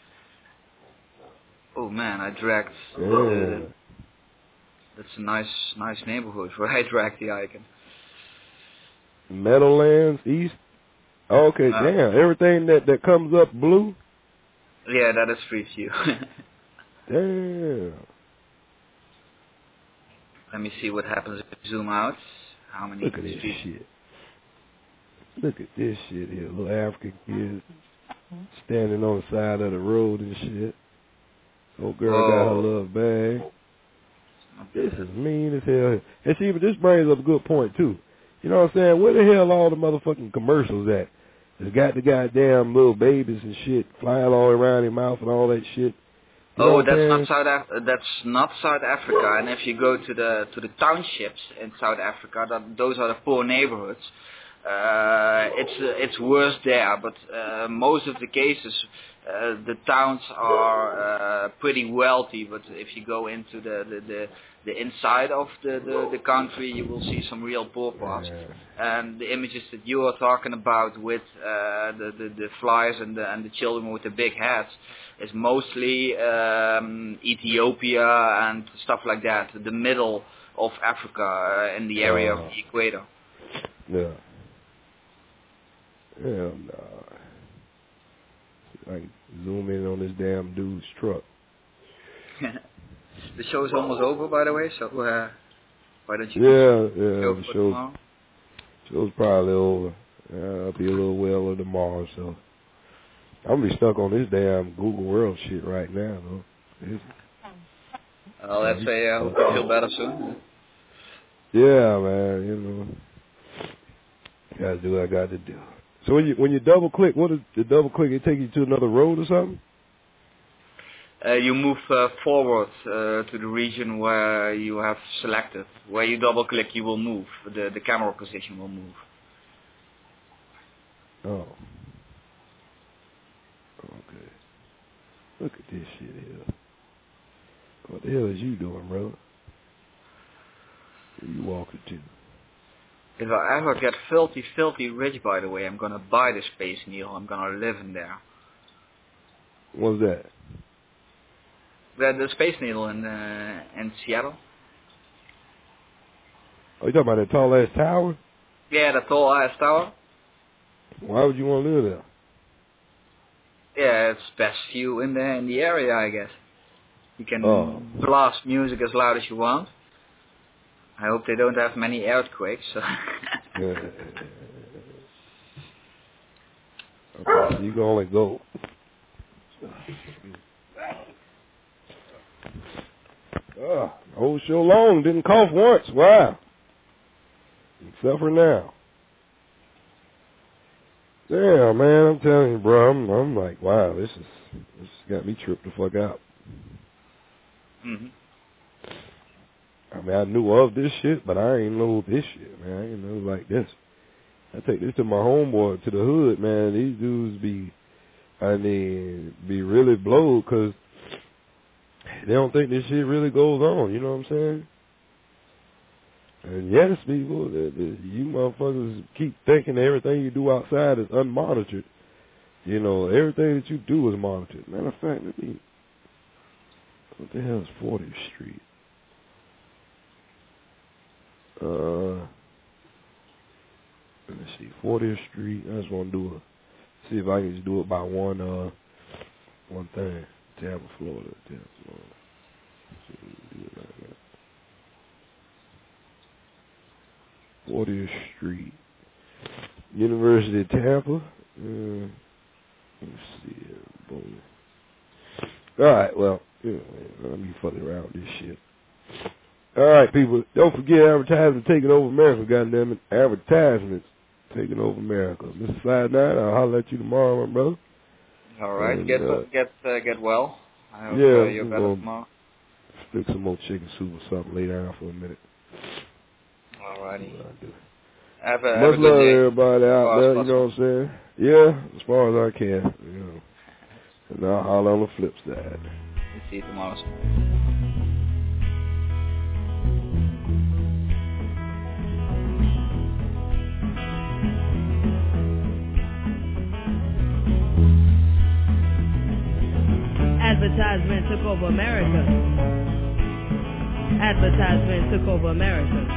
Oh man, I dragged. Yeah. Uh, that's a nice, nice neighborhood where I dragged the icon. Meadowlands East. Okay, uh, damn. Everything that that comes up blue. Yeah, that is Street View. Damn. Let me see what happens if I zoom out. How many Look at this street shit. Look at this shit here. Little African kid standing on the side of the road and shit. Old girl Whoa. got her little bag. This is mean as hell. And see, but this brings up a good point, too. You know what I'm saying? Where the hell all the motherfucking commercials at? It's got the goddamn little babies and shit flying all around their mouth and all that shit. You know oh, what that's I'm not South Af- That's not South Africa. And if you go to the to the townships in South Africa, that those are the poor neighborhoods. Uh, it's uh, it's worse there. But uh, most of the cases, uh, the towns are uh, pretty wealthy. But if you go into the the, the the inside of the, the, the country, you will see some real poor parts. Yeah. And the images that you are talking about with uh, the, the, the flies and the, and the children with the big hats is mostly um, Ethiopia and stuff like that, the middle of Africa, uh, in the area uh, of the equator. Yeah. Hell no. Like, zoom in on this damn dude's truck. The show is almost over, by the way, so uh, why don't you yeah, do yeah, show the for show's, tomorrow? show's probably over. Uh, I'll be a little well tomorrow, so I'm gonna be stuck on this damn Google World shit right now, though. It's, well, let's say I hope you feel better soon. Yeah, man, you know, gotta do what I got to do. So when you when you double click, what is the double click? It take you to another road or something? Uh, you move uh, forward uh, to the region where you have selected. Where you double click, you will move. The the camera position will move. Oh. Okay. Look at this shit here. What the hell is you doing, brother? Where you walking to? If I ever get filthy, filthy rich, by the way, I'm gonna buy the Space Needle. I'm gonna live in there. What's that? The, the Space Needle in uh, in Seattle. Oh, you talking about that tall ass tower? Yeah, the tall ass tower. Why would you want to live there? Yeah, it's best view in the in the area, I guess. You can oh. blast music as loud as you want. I hope they don't have many earthquakes. So. Yeah. Okay, so you can only go. Oh, whole show long, didn't cough once. Wow. Except for now. Damn, man, I'm telling you, bro, I'm, I'm like, wow, this is this got me tripped the fuck out. Mm-hmm. I mean, I knew of this shit, but I ain't know this shit, man. I ain't know like this. I take this to my homeboy, to the hood, man. These dudes be, I mean, be really blowed because they don't think this shit really goes on. You know what I'm saying? And yes, people, the, the, you motherfuckers keep thinking everything you do outside is unmonitored. You know, everything that you do is monitored. Matter of fact, let me, what the hell is fortieth Street? Uh, let me see, fortieth Street. I just want to do a, see if I can just do it by one, uh, one thing. Tampa, Florida. Tampa, Florida. See if we can do it like that. fortieth Street, University of Tampa. Uh, let's see. Uh, boom. All right, well, you know, let me fucking around with this shit. All right, people, don't forget advertisement taking over America, goddammit. Advertisements taking over America. Mister Side Nine, I'll holler at you tomorrow, my brother. All right, and, get uh, get uh, get well. I hope yeah, uh, you're better gonna tomorrow. Stick some more chicken soup or something, lay down for a minute. Alrighty. Have a, have Much a good love day. to everybody out As there, far as you know what I'm saying? Yeah, as far as I can, you know. And I'll holler on the flip side. See you tomorrow. Advertisement took over America. Advertisement took over America.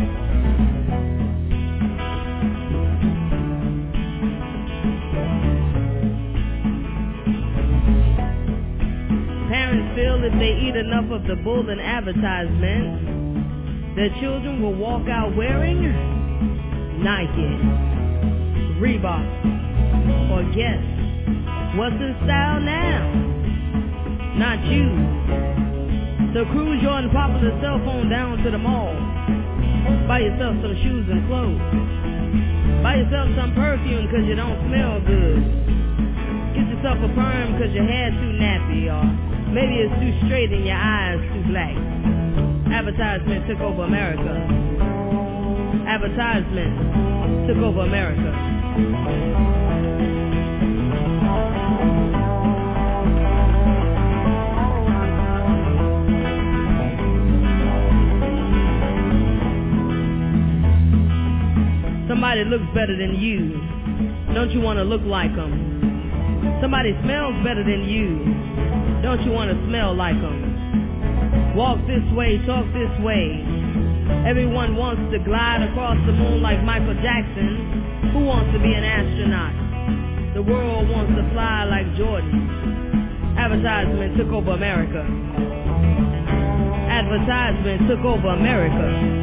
Parents feel if they eat enough of the bull and advertisements, their children will walk out wearing Nike, Reebok, or Guess. What's in style now? Not you. So cruise your unpopular cell phone down to the mall. Buy yourself some shoes and clothes. Buy yourself some perfume cause you don't smell good. Get yourself a perm cause your hair too nappy, or maybe it's too straight and your eyes too black. Advertisement took over America. Advertisement took over America. Somebody looks better than you. Don't you want to look like them? Somebody smells better than you. Don't you want to smell like them? Walk this way, talk this way. Everyone wants to glide across the moon like Michael Jackson. Who wants to be an astronaut? The world wants to fly like Jordan. Advertisement took over America. Advertisement took over America.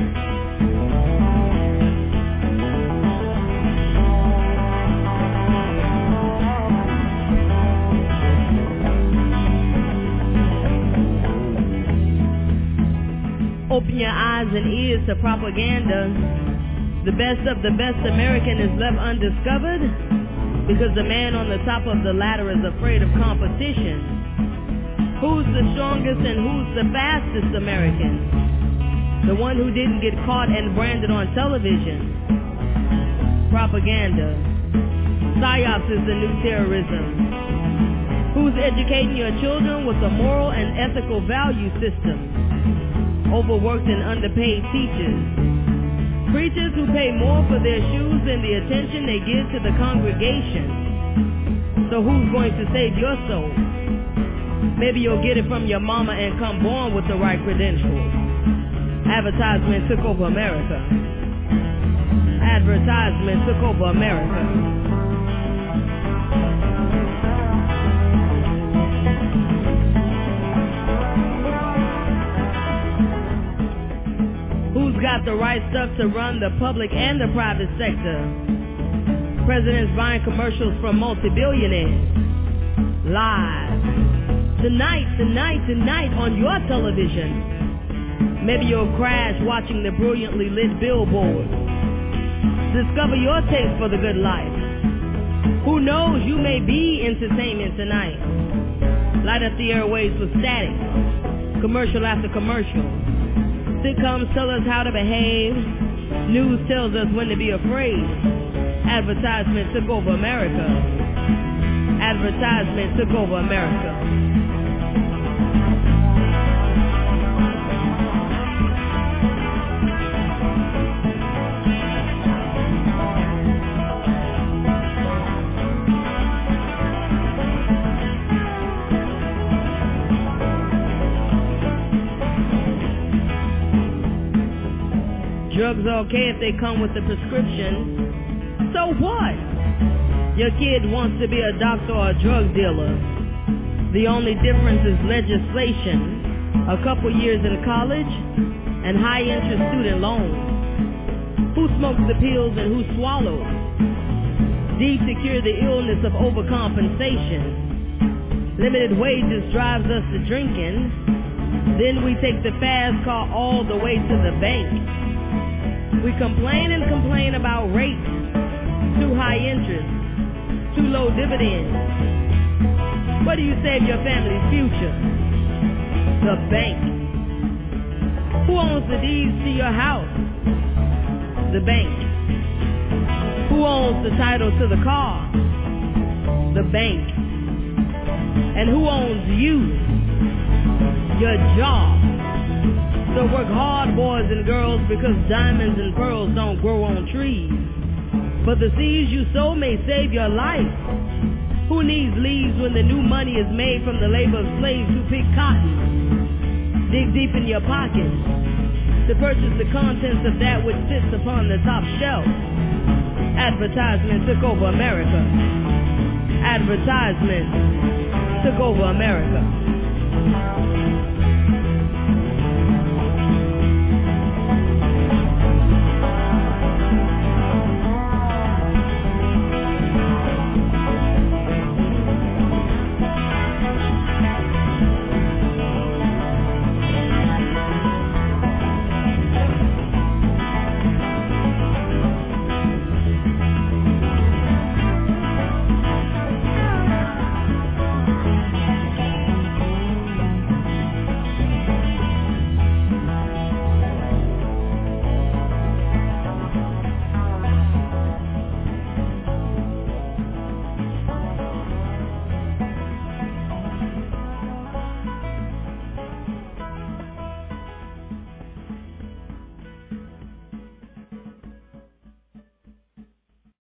Open your eyes and ears to propaganda. The best of the best American is left undiscovered because the man on the top of the ladder is afraid of competition. Who's the strongest and who's the fastest American? The one who didn't get caught and branded on television. Propaganda. Psyops is the new terrorism. Who's educating your children with a moral and ethical value system? Overworked and underpaid teachers. Preachers who pay more for their shoes than the attention they give to the congregation. So who's going to save your soul? Maybe you'll get it from your mama and come born with the right credentials. Advertisement took over America. Advertisement took over America. Got the right stuff to run the public and the private sector. Presidents buying commercials from multi-billionaires. Live. Tonight, tonight, tonight on your television. Maybe you'll crash watching the brilliantly lit billboards. Discover your taste for the good life. Who knows, you may be entertainment tonight. Light up the airwaves with static. Commercial after commercial. Sitcoms tell us how to behave. News tells us when to be afraid. Advertisement took over America. Advertisement took over America. Drugs are okay if they come with a prescription. So what? Your kid wants to be a doctor or a drug dealer. The only difference is legislation, a couple years in college, and high-interest student loans. Who smokes the pills and who swallows? Deed to cure the illness of overcompensation. Limited wages drives us to drinking. Then we take the fast car all the way to the bank. We complain and complain about rates, too high interest, too low dividends. Where do you save your family's future? The bank. Who owns the deeds to your house? The bank. Who owns the title to the car? The bank. And who owns you? Your job. So work hard, boys and girls, because diamonds and pearls don't grow on trees. But the seeds you sow may save your life. Who needs leaves when the new money is made from the labor of slaves who pick cotton? Dig deep in your pockets to purchase the contents of that which sits upon the top shelf. Advertisement took over America. Advertisement took over America.